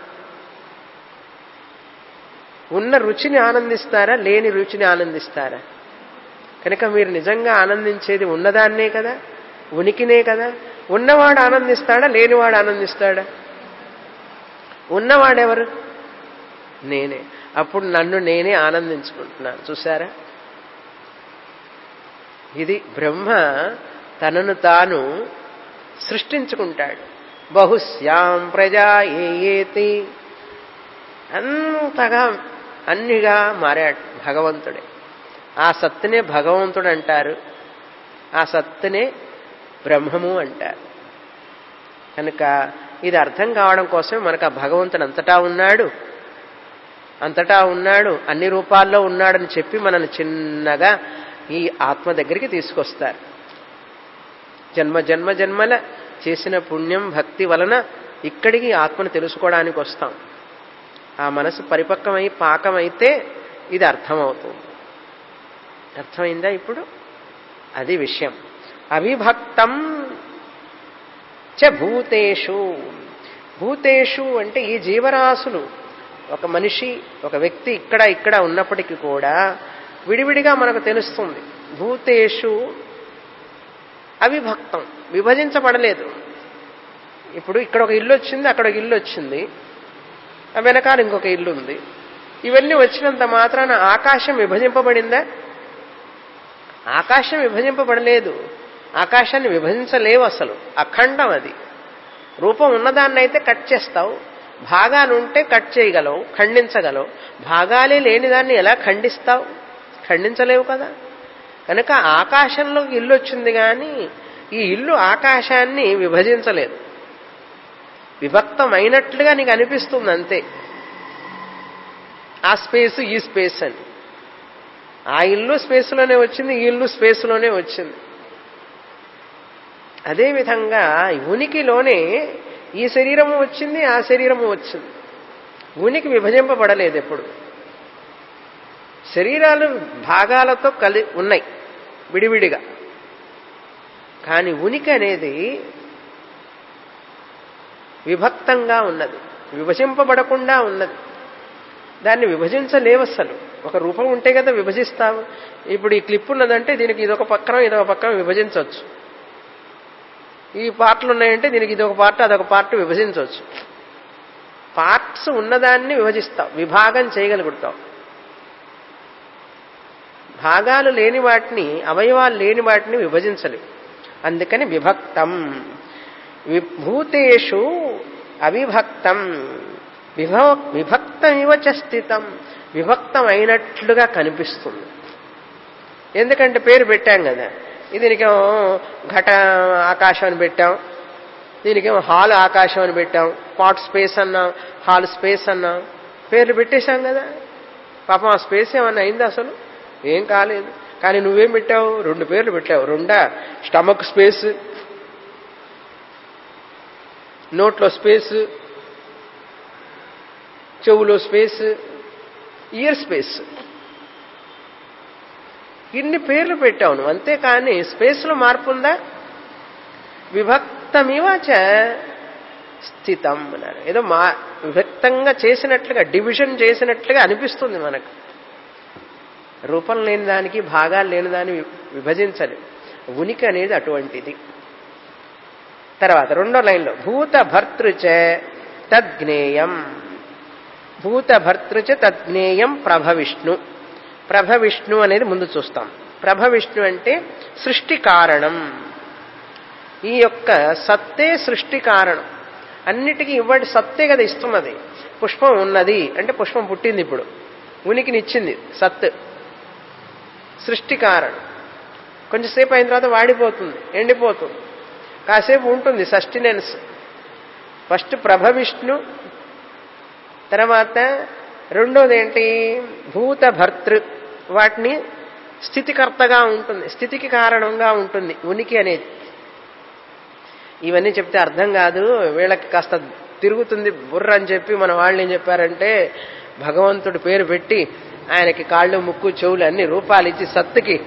ఉన్న రుచిని ఆనందిస్తారా, లేని రుచిని ఆనందిస్తారా? కనుక మీరు నిజంగా ఆనందించేది ఉన్నదాన్నే కదా, ఉనికినే కదా. ఉన్నవాడు ఆనందిస్తాడా, లేనివాడు ఆనందిస్తాడా? ఉన్నవాడెవరు? నేనే. అప్పుడు నన్ను నేనే ఆనందించుకుంటున్నాను. చూసారా? ఇది బ్రహ్మ తనను తాను సృష్టించుకుంటాడు. బహుశ్యాం ప్రజా ఏయేతి, అంతగా అన్నిగా మారాడు భగవంతుడే. ఆ సత్తునే భగవంతుడు అంటారు, ఆ సత్తునే బ్రహ్మము అంటారు. కనుక ఇది అర్థం కావడం కోసం మనకు ఆ భగవంతుడు అంతటా ఉన్నాడు, అంతటా ఉన్నాడు, అన్ని రూపాల్లో ఉన్నాడని చెప్పి మనల్ని చిన్నగా ఈ ఆత్మ దగ్గరికి తీసుకొస్తారు. జన్మ జన్మ జన్మల చేసిన పుణ్యం భక్తి వలన ఇక్కడికి ఆత్మను తెలుసుకోవడానికి వస్తాం. ఆ మనసు పరిపక్వమై పాకమైతే ఇది అర్థమవుతుంది. అర్థమైందా ఇప్పుడు? అది విషయం. అవిభక్తం చ భూతేషు. భూతేషు అంటే ఈ జీవరాశులు, ఒక మనిషి, ఒక వ్యక్తి ఇక్కడ ఇక్కడ ఉన్నప్పటికీ కూడా విడివిడిగా మనకు తెలుస్తుంది. భూతేషు అవిభక్తం, విభజించబడలేదు. ఇప్పుడు ఇక్కడ ఒక ఇల్లు వచ్చింది, అక్కడ ఒక ఇల్లు వచ్చింది, వెనకాల ఇంకొక ఇల్లు ఉంది. ఇవన్నీ వచ్చినంత మాత్రాన ఆకాశం విభజింపబడిందా? ఆకాశం విభజింపబడలేదు. ఆకాశాన్ని విభజించలేవు అసలు, అఖండం అది. రూపం ఉన్నదాన్నైతే కట్ చేస్తావు, భాగాలుంటే కట్ చేయగలవు, ఖండించగలవు. భాగాలే లేని దాన్ని ఎలా ఖండిస్తావు? ఖండించలేవు కదా. కనుక ఆకాశంలో ఇల్లు వచ్చింది కానీ ఈ ఇల్లు ఆకాశాన్ని విభజించలేదు. విభక్తమైనట్లుగా నీకు అనిపిస్తుంది అంతే. ఆ స్పేసు ఈ స్పేస్ అని. ఆ ఇల్లు స్పేస్లోనే వచ్చింది, ఈ ఇల్లు స్పేస్లోనే వచ్చింది. అదేవిధంగా ఉనికిలోనే ఈ శరీరము వచ్చింది, ఆ శరీరము వచ్చింది. ఉనికి విభజింపబడలేదు ఎప్పుడు. శరీరాలు భాగాలతో కలి ఉన్నాయి విడివిడిగా, కానీ ఉనికి అనేది విభక్తంగా ఉన్నది, విభజింపబడకుండా ఉన్నది. దాన్ని విభజించలేవు అసలు. ఒక రూపం ఉంటే కదా విభజిస్తావు. ఇప్పుడు ఈ క్లిప్ ఉన్నదంటే దీనికి ఇదొక పక్కన ఇదొక పక్కన విభజించవచ్చు. ఈ పార్ట్లు ఉన్నాయంటే దీనికి ఇదొక పార్ట్ అదొక పార్ట్ విభజించవచ్చు. పార్ట్స్ ఉన్నదాన్ని విభజిస్తావు, విభాగం చేయగలుగుతావు. భాగాలు లేని వాటిని, అవయవాలు లేని వాటిని విభజించలేవు. అందుకని విభక్తం. భూతేషు అవిభక్తం విభ విభక్తమివ చ స్థితం, విభక్తమైనట్లుగా కనిపిస్తుంది. ఎందుకంటే పేరు పెట్టాం కదా, దీనికేమో ఘట ఆకాశం అని పెట్టాం, దీనికేమో హాల్ ఆకాశం అని పెట్టాం, పాట్ స్పేస్ అన్నాం, హాల్ స్పేస్ అన్నాం, పేర్లు పెట్టేశాం కదా. పాపం ఆ స్పేస్ ఏమన్నా అయింది? అసలు ఏం కాలేదు. కానీ నువ్వేం పెట్టావు? రెండు పేర్లు పెట్టావు. రెండా? స్టమక్ స్పేస్, నోట్లో స్పేస్, చెవులో స్పేస్, ఇయర్ స్పేస్, ఇన్ని పేర్లు పెట్టావు నువ్వు. అంతేకాని స్పేస్లో మార్పు ఉందా? విభక్తమివ చ స్థితం అన్నారు. ఏదో మా విభక్తంగా చేసినట్లుగా, డివిజన్ చేసినట్లుగా అనిపిస్తుంది మనకు. రూపం లేని దానికి, భాగాలు లేని దాన్ని విభజించదు. ఉనికి అనేది అటువంటిది. తర్వాత రెండో లైన్లో భూత భర్తృచ తద్జ్ఞేయం, భూత భర్తృచ తద్జ్ఞేయం ప్రభ విష్ణు. ప్రభ విష్ణు అనేది ముందు చూస్తాం. ప్రభ విష్ణు అంటే సృష్టి కారణం. ఈ యొక్క సత్తే సృష్టి కారణం. అన్నిటికీ ఇవ్వండి సత్తే కదా ఇస్తున్నది. పుష్పం ఉన్నది అంటే పుష్పం పుట్టింది, ఇప్పుడు ఉనికినిచ్చింది సత్, సృష్టి కారణం. కొంచెంసేపు అయిన తర్వాత వాడిపోతుంది, ఎండిపోతుంది, కాసేపు ఉంటుంది సస్టినెన్స్. ఫస్ట్ ప్రభ విష్ణు, తర్వాత రెండోది ఏంటి? భూత భర్తృ. వాటిని స్థితికర్తగా ఉంటుంది, స్థితికి కారణంగా ఉంటుంది ఉనికి అనేది. ఇవన్నీ చెప్తే అర్థం కాదు, వీళ్ళకి కాస్త తిరుగుతుంది బుర్ర అని చెప్పి మన వాళ్ళు ఏం చెప్పారంటే, భగవంతుడి పేరు పెట్టి ఆయనకి కాళ్ళు ముక్కు చెవులు అన్ని రూపాలు ఇచ్చి సత్తుకి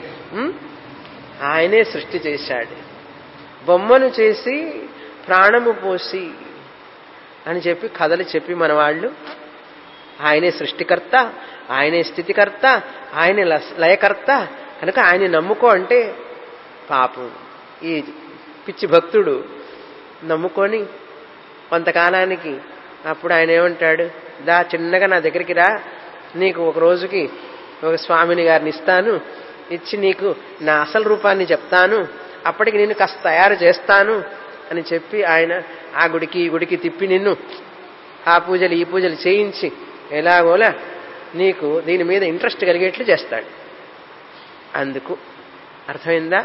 ఆయనే సృష్టి చేశాడు. బొమ్మను చేసి ప్రాణము పోసి అని చెప్పి కథలు చెప్పి మన వాళ్ళు ఆయనే సృష్టికర్త, ఆయనే స్థితికర్త, ఆయనే లయకర్త కనుక ఆయన నమ్ముకో అంటే, పాపం ఈ పిచ్చి భక్తుడు నమ్ముకొని కొంతకాలానికి అప్పుడు ఆయన ఏమంటాడు, దా చిన్నగా నా దగ్గరికి రా, నీకు ఒక రోజుకి ఒక స్వామిని గారిని ఇస్తాను, ఇచ్చి నీకు నా అసలు రూపాన్ని చెప్తాను, అప్పటికి నిన్ను కాస్త తయారు చేస్తాను అని చెప్పి ఆయన ఆ గుడికి ఈ గుడికి తిప్పి నిన్ను ఆ పూజలు ఈ పూజలు చేయించి ఎలాగోలా నీకు దీని మీద ఇంట్రెస్ట్ కలిగేట్లు చేస్తాడు. అందుకు అర్థమైందా?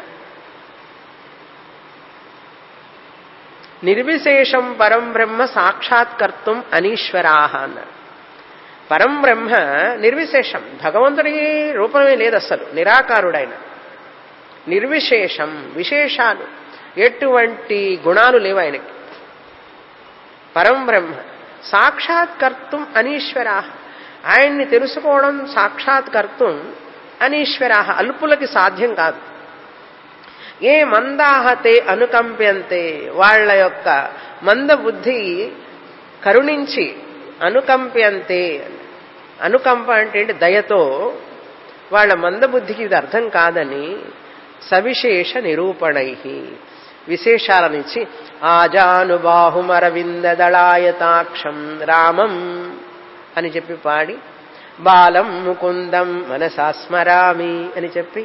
నిర్విశేషం పరం బ్రహ్మ సాక్షాత్కర్తుం అనీశ్వరాహ అన్నారు. పరం బ్రహ్మ నిర్విశేషం, భగవంతుడికి రూపమే లేదు, అసలు నిరాకారుడైన. నిర్విశేషం, విశేషాలు ఎటువంటి గుణాలు లేవు ఆయనకి. పరం బ్రహ్మ సాక్షాత్కర్తుం అనీశ్వరాహ, ఆయన్ని తెలుసుకోవడం సాక్షాత్కర్తుం అనీశ్వరాహ, అల్పులకి సాధ్యం కాదు. ఏ మందాహతే అనుకంప్యంతే, వాళ్ళ యొక్క మంద బుద్ధి కరుణించి అనుకంప్యంతే, అనుకంప అంటే ఏంటి? దయతో వాళ్ళ మందబుద్ధికి ఇది అర్థం కాదని సవిశేష నిరూపణై, విశేషాలనిచ్చి ఆజానుబాహుమరవిందదళాయతాక్షం రామం అని చెప్పి పాడి, బాలం ముకుందం మనసా స్మరామి అని చెప్పి,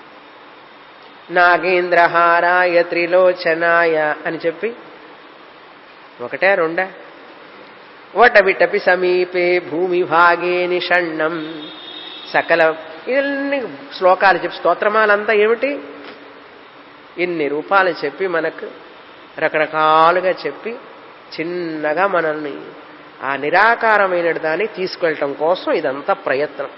నాగేంద్రహారాయ త్రిలోచనాయ అని చెప్పి, ఒకటే రెండా? వటవిటపి సమీపే భూమి భాగే నిషణ్ణం సకల, ఇన్ని శ్లోకాలు చెప్పి, స్తోత్రమాలంతా ఏమిటి? ఇన్ని రూపాలు చెప్పి మనకు రకరకాలుగా చెప్పి చిన్నగా మనల్ని ఆ నిరాకారమైన దాన్ని తీసుకెళ్ళటం కోసం ఇదంతా ప్రయత్నం.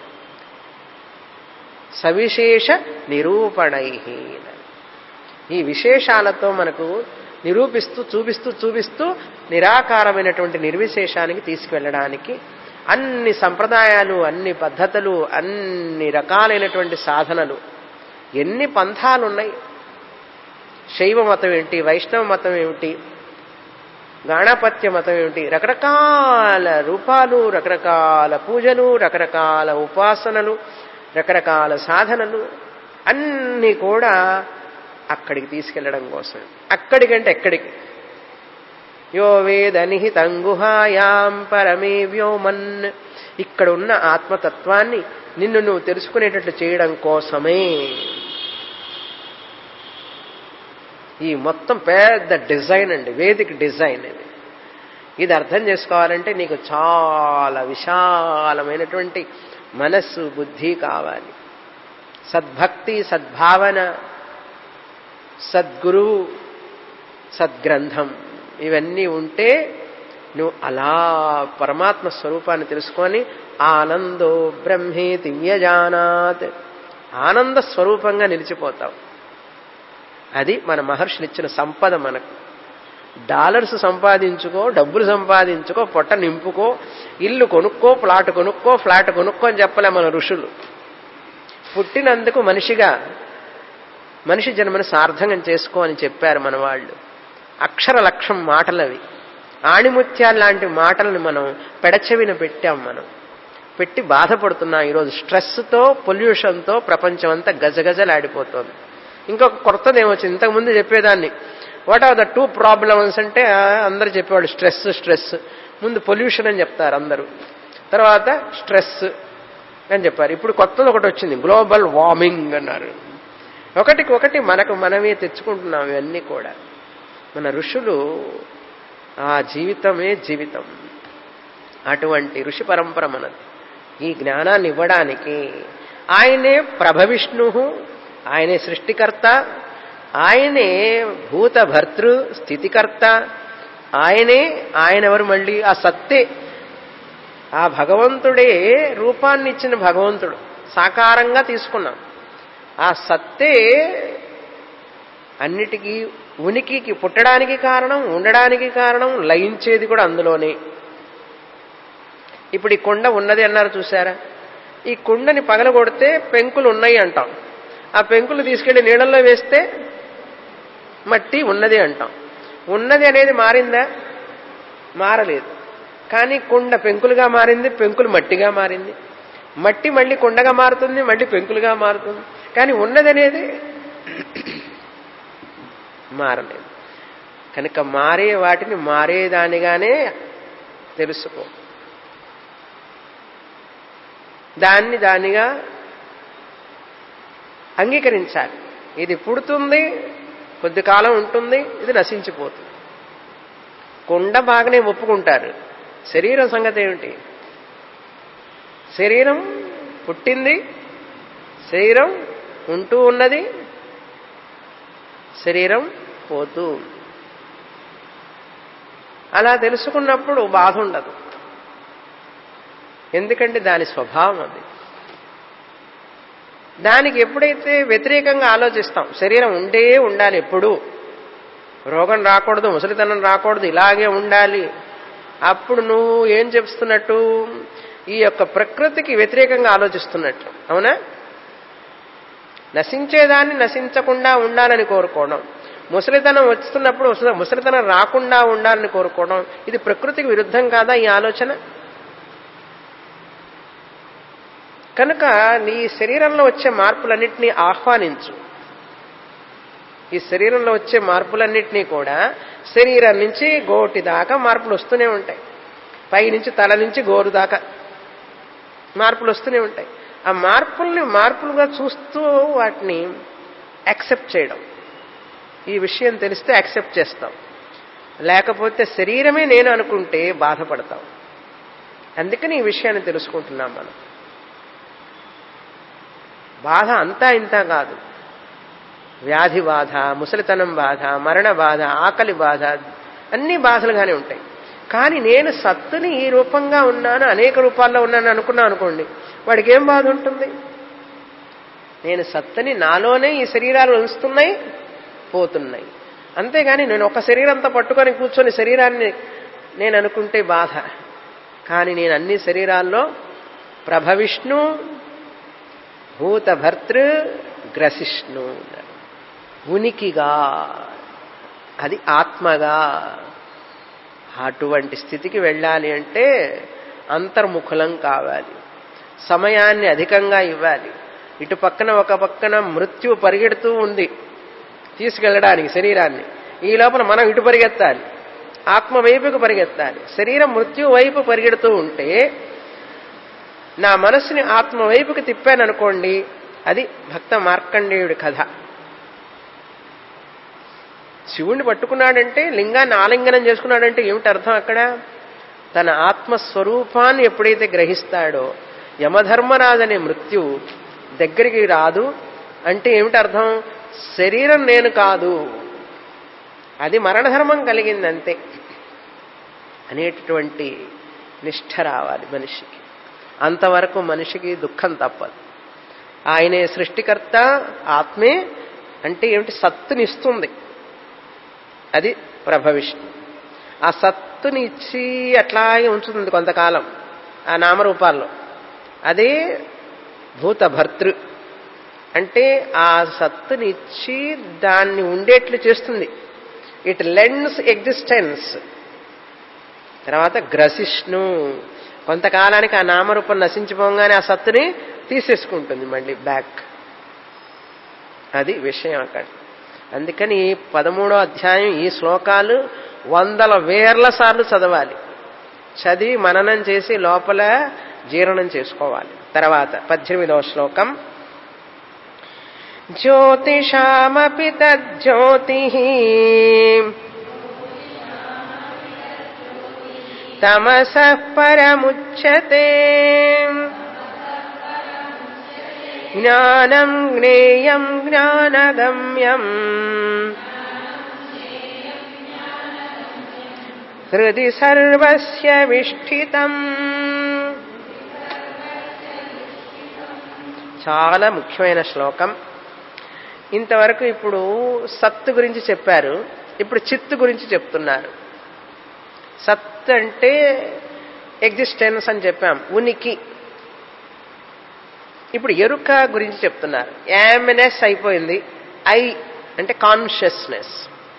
సవిశేష నిరూపణై, ఈ విశేషాలతో మనకు నిరూపిస్తూ చూపిస్తూ చూపిస్తూ నిరాకారమైనటువంటి నిర్విశేషానికి తీసుకువెళ్ళడానికి అన్ని సంప్రదాయాలు, అన్ని పద్ధతులు, అన్ని రకాలైనటువంటి సాధనలు, ఎన్ని పంథాలు ఉన్నాయి. శైవ మతం ఏమిటి, వైష్ణవ మతం ఏమిటి, గాణాపత్య మతం ఏమిటి, రకరకాల రూపాలు, రకరకాల పూజలు, రకరకాల ఉపాసనలు, రకరకాల సాధనలు అన్నీ కూడా అక్కడికి తీసుకెళ్లడం కోసం. అక్కడికంటే ఎక్కడికి? యో వేద నిహితం గుహాయాం పరమే వ్యోమన్, ఇక్కడ ఉన్న ఆత్మతత్వాన్ని నిన్ను నువ్వు తెలుసుకునేటట్లు చేయడం కోసమే ఈ మొత్తం పెద్ద డిజైన్ అండి, వేదిక డిజైన్ ఇది. ఇది అర్థం చేసుకోవాలంటే నీకు చాలా విశాలమైనటువంటి మనస్సు బుద్ధి కావాలి. సద్భక్తి, సద్భావన, సద్గురువు, సద్గ్రంథం ఇవన్నీ ఉంటే నువ్వు అలా పరమాత్మ స్వరూపాన్ని తెలుసుకొని ఆనందో బ్రహ్మేతి వ్యజానాత్ ఆనంద స్వరూపంగా నిలిచిపోతావు. అది మన మహర్షులు ఇచ్చిన సంపద. మనకు డాలర్స్ సంపాదించుకో, డబ్బులు సంపాదించుకో, పొట్ట నింపుకో, ఇల్లు కొనుక్కో, ప్లాట్ కొనుక్కో, ఫ్లాట్ కొనుక్కో అని చెప్పలే మన ఋషులు. పుట్టినందుకు మనిషిగా మనిషి జన్మను సార్థకం చేసుకో అని చెప్పారు మన వాళ్ళు. అక్షర లక్ష్యం మాటలవి. ఆణిముత్యాలు లాంటి మాటలను మనం పెడచెవిన పెట్టాం. మనం పెట్టి బాధపడుతున్నాం. ఈరోజు స్ట్రెస్తో, పొల్యూషన్తో ప్రపంచం అంతా గజగజలాడిపోతుంది. ఇంకొక కొత్తది ఏమొచ్చింది. ఇంతకుముందు చెప్పేదాన్ని what are the two problems అంటే అందరూ చెప్పేవాళ్ళు స్ట్రెస్ స్ట్రెస్ ముందు పొల్యూషన్ అని చెప్తారు అందరూ, తర్వాత స్ట్రెస్ అని చెప్పారు. ఇప్పుడు కొత్తది ఒకటి వచ్చింది, గ్లోబల్ వార్మింగ్ అన్నారు. ఒకటికి ఒకటి మనకు మనమే తెచ్చుకుంటున్నాం ఇవన్నీ కూడా. మన ఋషులు ఆ జీవితమే జీవితం. అటువంటి ఋషి పరంపర మనది. ఈ జ్ఞానాన్ని ఇవ్వడానికి ఆయనే ప్రభవిష్ణు, ఆయనే సృష్టికర్త, ఆయనే భూతభర్తృ స్థితికర్త, ఆయనే ఆయన ఎవరు మళ్ళీ ఆ సత్తే, ఆ భగవంతుడే రూపాన్ని ఇచ్చిన భగవంతుడు సాకారంగా తీసుకున్నాం. ఆ సత్తే అన్నిటికీ ఉనికికి పుట్టడానికి కారణం, ఉండడానికి కారణం, లయించేది కూడా అందులోనే. ఇప్పుడు ఈ కొండ ఉన్నది అన్నారు చూసారా, ఈ కుండని పగలగొడితే పెంకులు ఉన్నాయి అంటాం. ఆ పెంకులు తీసుకెళ్లి నీళ్ళల్లో వేస్తే మట్టి ఉన్నది అంటాం. ఉన్నది అనేది మారిందా? మారలేదు. కానీ కుండ పెంకులుగా మారింది, పెంకులు మట్టిగా మారింది. మట్టి మళ్ళీ కుండగా మారుతుంది, మళ్ళీ పెంకులుగా మారుతుంది. కానీ ఉన్నది అనేది మారలేదు. కనుక మారే వాటిని మారేదానిగానే తెలుసుకో, దాన్ని దానిగా అంగీకరించాలి. ఇది పుడుతుంది, కొద్ది కాలం ఉంటుంది, ఇది నశించిపోతుంది. కుండ బాగానే ఒప్పుకుంటారు. శరీరం సంగతి ఏమిటి? శరీరం పుట్టింది, శరీరం ఉంటూ ఉన్నది, శరీరం పోతూ. అలా తెలుసుకున్నప్పుడు బాధ ఉండదు. ఎందుకంటే దాని స్వభావం అది. దానికి ఎప్పుడైతే వ్యతిరేకంగా ఆలోచిస్తాం, శరీరం ఉండే ఉండాలి, ఎప్పుడు రోగం రాకూడదు, ముసలితనం రాకూడదు, ఇలాగే ఉండాలి, అప్పుడు నువ్వు ఏం చెప్తున్నట్టు? ఈ యొక్క ప్రకృతికి వ్యతిరేకంగా ఆలోచిస్తున్నట్టు. అవునా? నశించేదాన్ని నశించకుండా ఉండాలని కోరుకోవడం, ముసలితనం వస్తున్నప్పుడు ముసలితనం రాకుండా ఉండాలని కోరుకోవడం, ఇది ప్రకృతికి విరుద్ధం కాదా ఈ ఆలోచన? కనుక నీ శరీరంలో వచ్చే మార్పులన్నింటినీ ఆహ్వానించు. ఈ శరీరంలో వచ్చే మార్పులన్నింటినీ కూడా శరీరం నుంచి గోటి దాకా మార్పులు వస్తూనే ఉంటాయి. పై నుంచి తల నుంచి గోరు దాకా మార్పులు వస్తూనే ఉంటాయి. ఆ మార్పుల్ని మార్పులుగా చూస్తూ వాటిని యాక్సెప్ట్ చేయడం. ఈ విషయం తెలిస్తే యాక్సెప్ట్ చేస్తాం, లేకపోతే శరీరమే నేను అనుకుంటే బాధపడతాం. అందుకని ఈ విషయాన్ని తెలుసుకుంటున్నాం మనం. బాధ అంతా ఇంత కాదు. వ్యాధి బాధ, ముసలితనం బాధ, మరణ బాధ, ఆకలి బాధ, అన్ని బాధలుగానే ఉంటాయి. కానీ నేను సత్తుని ఈ రూపంగా ఉన్నాను, అనేక రూపాల్లో ఉన్నాను అనుకున్నా అనుకోండి, వాడికి ఏం బాధ ఉంటుంది? నేను సత్తుని, నాలోనే ఈ శరీరాలు వస్తున్నాయి పోతున్నాయి. అంతేగాని నేను ఒక శరీరంతో పట్టుకొని కూర్చొని శరీరాన్ని నేను అనుకుంటే బాధ. కానీ నేను అన్ని శరీరాల్లో ప్రభవిష్ణు, భూతభర్తృ, గ్రసిష్ణు, ఉనికిగా, అది ఆత్మగా. అటువంటి స్థితికి వెళ్ళాలి అంటే అంతర్ముఖులం కావాలి, సమయాన్ని అధికంగా ఇవ్వాలి. ఇటు పక్కన ఒక పక్కన మృత్యు పరిగెడుతూ ఉంది తీసుకెళ్ళడానికి శరీరాన్ని, ఈ లోపల మనం ఇటు పరిగెత్తాలి, ఆత్మ వైపుకు పరిగెత్తాలి. శరీరం మృత్యు వైపు పరిగెడుతూ ఉంటే నా మనస్సుని ఆత్మ వైపుకి తిప్పాననుకోండి, అది భక్త మార్కండేయుడి కథ. శివుణ్ణి పట్టుకున్నాడంటే, లింగాన్ని ఆలింగనం చేసుకున్నాడంటే ఏమిటి అర్థం అక్కడ? తన ఆత్మస్వరూపాన్ని ఎప్పుడైతే గ్రహిస్తాడో యమధర్మరాజనే మృత్యు దగ్గరికి రాదు. అంటే ఏమిటి అర్థం? శరీరం నేను కాదు, అది మరణధర్మం కలిగిందంతే అనేటటువంటి నిష్ఠ రావాలి మనిషికి. అంతవరకు మనిషికి దుఃఖం తప్పదు. ఆయనే సృష్టికర్త, ఆత్మే అంటే ఏమిటి? సత్తునిస్తుంది. అది ప్రభవిష్ణు. ఆ సత్తుని ఇచ్చి అట్లాగే ఉంచుతుంది కొంతకాలం ఆ నామరూపాల్లో. అదే భూతభర్తృ అంటే ఆ సత్తుని ఇచ్చి దాన్ని ఉండేట్లు చేస్తుంది. It lends existence. తర్వాత గ్రసిష్ణు, కొంతకాలానికి ఆ నామరూపం నశించిపోగానే ఆ సత్తుని తీసేసుకుంటుంది మళ్ళీ బ్యాక్. అది విషయం అక్కడ. అందుకని పదమూడో అధ్యాయం ఈ శ్లోకాలు వందల వేర్ల సార్లు చదవాలి. చదివి మననం చేసి లోపల జీర్ణం చేసుకోవాలి. తర్వాత పద్దెనిమిదవ శ్లోకం. జ్యోతిషామపి తజ్జ్యోతిః తమసః పరముచ్యతే జ్ఞానం జ్ఞేయం జ్ఞానగమ్యం హృది సర్వస్య విష్ఠితం. చాలా ముఖ్యమైన శ్లోకం. ఇంతవరకు ఇప్పుడు సత్తు గురించి చెప్పారు, ఇప్పుడు చిత్తు గురించి చెప్తున్నారు. సత్ అంటే ఎగ్జిస్టెన్స్ అని చెప్పాం, ఉనికి. ఇప్పుడు ఎరుక గురించి చెప్తున్నారు. యామ్నెస్ అయిపోయింది, ఐ అంటే కాన్షియస్నెస్.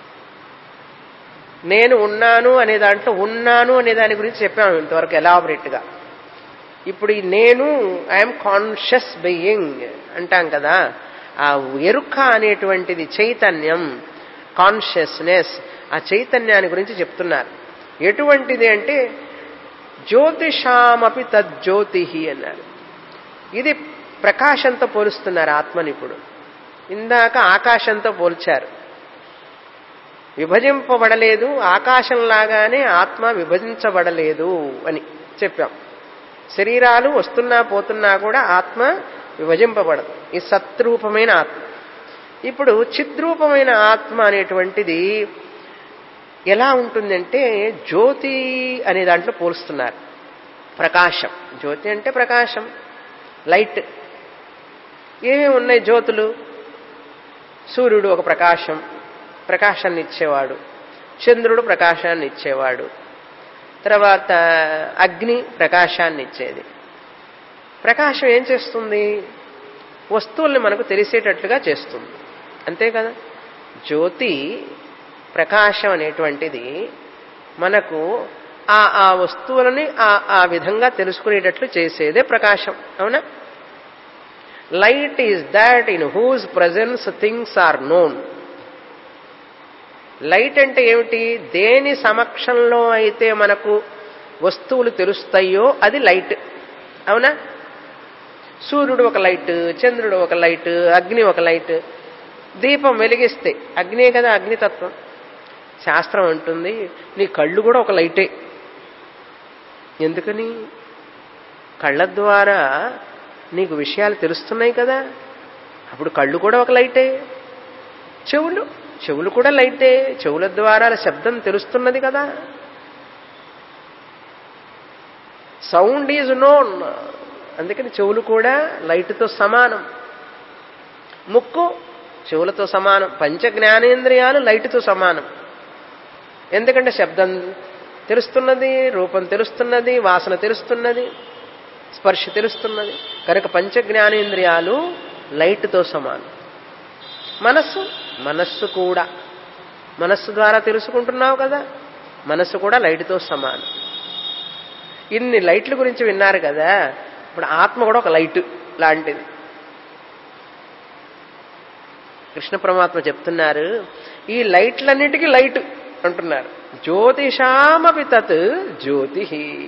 నేను ఉన్నాను అనే దాంట్లో ఉన్నాను అనే దాని గురించి చెప్పాము ఇంతవరకు ఎలాబరేట్గా. ఇప్పుడు ఈ నేను ఐఎమ్ కాన్షియస్ బీయింగ్ అంటాం కదా, ఆ ఎరుక అనేటువంటిది చైతన్యం, కాన్షియస్నెస్, ఆ చైతన్యాన్ని గురించి చెప్తున్నారు. ఎటువంటిది అంటే జ్యోతిషామపి తజ్జ్యోతి అన్నారు. ఇది ప్రకాశంతో పోలుస్తున్నారు ఆత్మని. ఇప్పుడు ఇందాక ఆకాశంతో పోల్చారు. విభజింపబడలేదు, ఆకాశంలాగానే ఆత్మ విభజించబడలేదు అని చెప్పాం. శరీరాలు వస్తున్నా పోతున్నా కూడా ఆత్మ విభజింపబడదు. ఈ సత్రూపమైన ఆత్మ. ఇప్పుడు చిద్రూపమైన ఆత్మ అనేటువంటిది ఎలా ఉంటుందంటే జ్యోతి అనే దాంట్లో పోలుస్తున్నారు. ప్రకాశం, జ్యోతి అంటే ప్రకాశం, లైట్. ఏమేమి ఉన్నాయి జ్యోతులు? సూర్యుడు ఒక ప్రకాశం, ప్రకాశాన్ని ఇచ్చేవాడు. చంద్రుడు ప్రకాశాన్ని ఇచ్చేవాడు. తర్వాత అగ్ని ప్రకాశాన్ని ఇచ్చేది. ప్రకాశం ఏం చేస్తుంది? వస్తువుల్ని మనకు తెలిసేటట్లుగా చేస్తుంది, అంతే కదా. జ్యోతి ప్రకాశం అనేటువంటిది మనకు ఆ ఆ వస్తువులని ఆ ఆ విధంగా తెలుసుకునేటట్లు చేసేదే ప్రకాశం, అవునా? Light is that in whose presence things are known. Light అంటే ఏమిటి? దేని సమక్షంలో అయితే మనకు వస్తువులు తెలుస్తాయో అది లైట్, అవునా? సూర్యుడు ఒక లైట్, చంద్రుడు ఒక లైట్, అగ్ని ఒక లైట్. దీపం వెలిగిస్తే అగ్నే కదా, అగ్నితత్వం. శాస్త్రం అంటుంది నీ కళ్ళు కూడా ఒక లైటే. ఎందుకని? కళ్ళ ద్వారా నీకు విషయాలు తెలుస్తున్నాయి కదా, అప్పుడు కళ్ళు కూడా ఒక లైటే. చెవులు చెవులు కూడా లైటే, చెవుల ద్వారా శబ్దం తెలుస్తున్నది కదా. సౌండ్ ఈజ్ నోన్, అందుకని చెవులు కూడా లైట్తో సమానం. ముక్కు చెవులతో సమానం. పంచ జ్ఞానేంద్రియాలు లైట్తో సమానం. ఎందుకంటే శబ్దం తెలుస్తున్నది, రూపం తెలుస్తున్నది, వాసన తెలుస్తున్నది, స్పర్శ తెలుస్తున్నది. కనుక పంచ జ్ఞానేంద్రియాలు లైట్తో సమానం. మనస్సు మనస్సు కూడా మనస్సు ద్వారా తెలుసుకుంటున్నావు కదా, మనస్సు కూడా లైట్తో సమానం. ఇన్ని లైట్ల గురించి విన్నారు కదా. ఇప్పుడు ఆత్మ కూడా ఒక లైట్ లాంటిది. కృష్ణ పరమాత్మ చెప్తున్నారు ఈ లైట్లన్నిటికీ లైట్ అంటున్నారు. జ్యోతిషామపి తత్ జ్యోతి.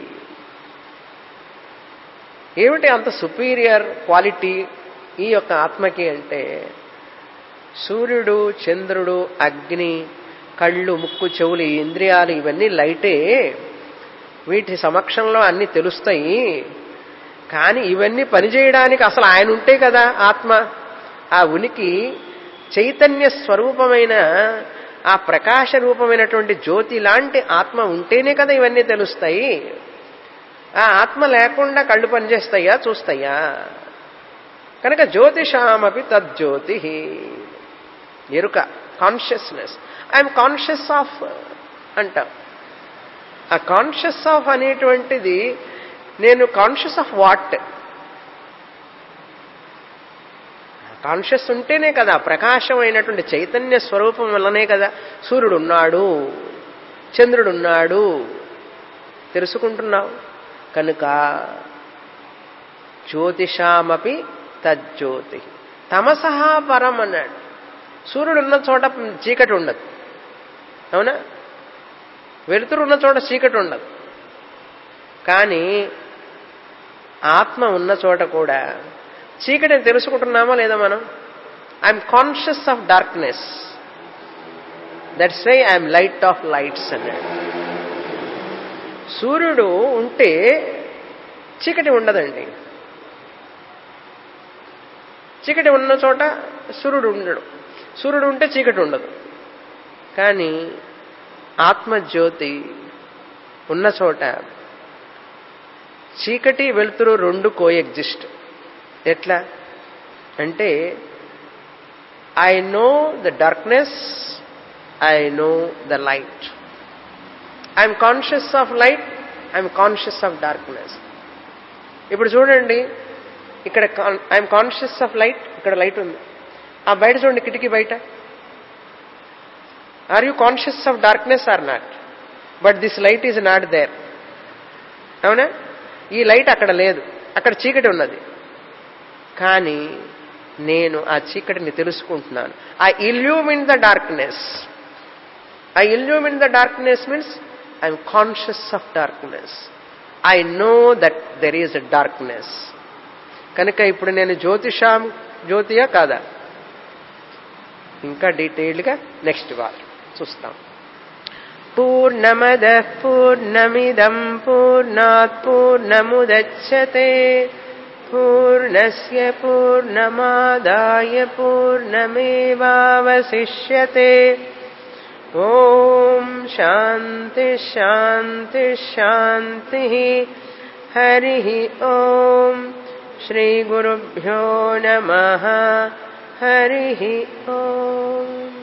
ఏమిటి అంత సుపీరియర్ క్వాలిటీ ఈ యొక్క ఆత్మకి అంటే సూర్యుడు, చంద్రుడు, అగ్ని, కళ్ళు ముక్కు చెవులు ఈ ఇంద్రియాలు ఇవన్నీ లైటే, వీటి సమక్షంలో అన్ని తెలుస్తాయి. కానీ ఇవన్నీ పనిచేయడానికి అసలు ఆయన ఉంటే కదా ఆత్మ. ఆ ఉనికి చైతన్య స్వరూపమైన ఆ ప్రకాశ రూపమైనటువంటి జ్యోతి లాంటి ఆత్మ ఉంటేనే కదా ఇవన్నీ తెలుస్తాయి. ఆ ఆత్మ లేకుండా కళ్ళు పనిచేస్తాయా, చూస్తాయా? కనుక జ్యోతిషామపి తజ్జ్యోతి, ఎరుక, కాన్షియస్నెస్. ఐఎమ్ కాన్షియస్ ఆఫ్ అంటాం. ఆ కాన్షియస్ ఆఫ్ అనేటువంటిది నేను కాన్షియస్ ఆఫ్ వాట్? కాన్షియస్ ఉంటేనే కదా, ప్రకాశమైనటువంటి చైతన్య స్వరూపం వల్లనే కదా సూర్యుడున్నాడు, చంద్రుడున్నాడు తెలుసుకుంటున్నావు. కనుక జ్యోతిషామపి తజ్జ్యోతి తమసః పరం అన్నాడు. సూర్యుడు ఉన్న చోట చీకటి ఉండదు, అవునా? వెలుతురు ఉన్న చోట చీకటి ఉండదు. కానీ ఆత్మ ఉన్న చోట కూడా చీకటిని తెలుసుకుంటున్నామా లేదా మనం? I'm conscious of darkness, that's why I'm light of lights అన్నాడు. సూర్యుడు ఉంటే చీకటి ఉండదండి. చీకటి ఉన్న చోట సూర్యుడు ఉండడు, సూర్యుడు ఉంటే చీకటి ఉండదు. కానీ ఆత్మజ్యోతి ఉన్న చోట చీకటి వెలుతురు రెండు కోఎగ్జిస్ట్. ఎట్లా అంటే I know the darkness, I know the light. I'm conscious of light, I'm conscious of darkness. ఇప్పుడు చూడండి, ఇక్కడ ఐఎమ్ కాన్షియస్ ఆఫ్ లైట్, ఇక్కడ లైట్ ఉంది. ఆ బయట చూడండి, కిటికీ బయట. Are you conscious of darkness are not? But this light is not there, అవునా? ఈ లైట్ అక్కడ లేదు, అక్కడ చీకటి ఉన్నది. కానీ నేను ఆ చీకటిని తెలుసుకుంటున్నాను. I illumine the darkness. I illumine the darkness means I'm conscious of darkness. I know that there is a darkness. కనుక ఇప్పుడు నేను జ్యోతిషాం జ్యోతియా కాదా? ఇంకా డీటెయిల్డ్గా నెక్స్ట్ వార్ చూస్తాం. పూర్ణమదః పూర్ణమిదం పూర్ణాత్ పూర్ణముదచ్యతే పూర్ణస్య పూర్ణమాదాయ పూర్ణమేవావశిష్యతే. ఓం శాంతి శాంతి శాంతి. హరి ఓం. శ్రీ గురుభ్యో నమః. హరి ఓం.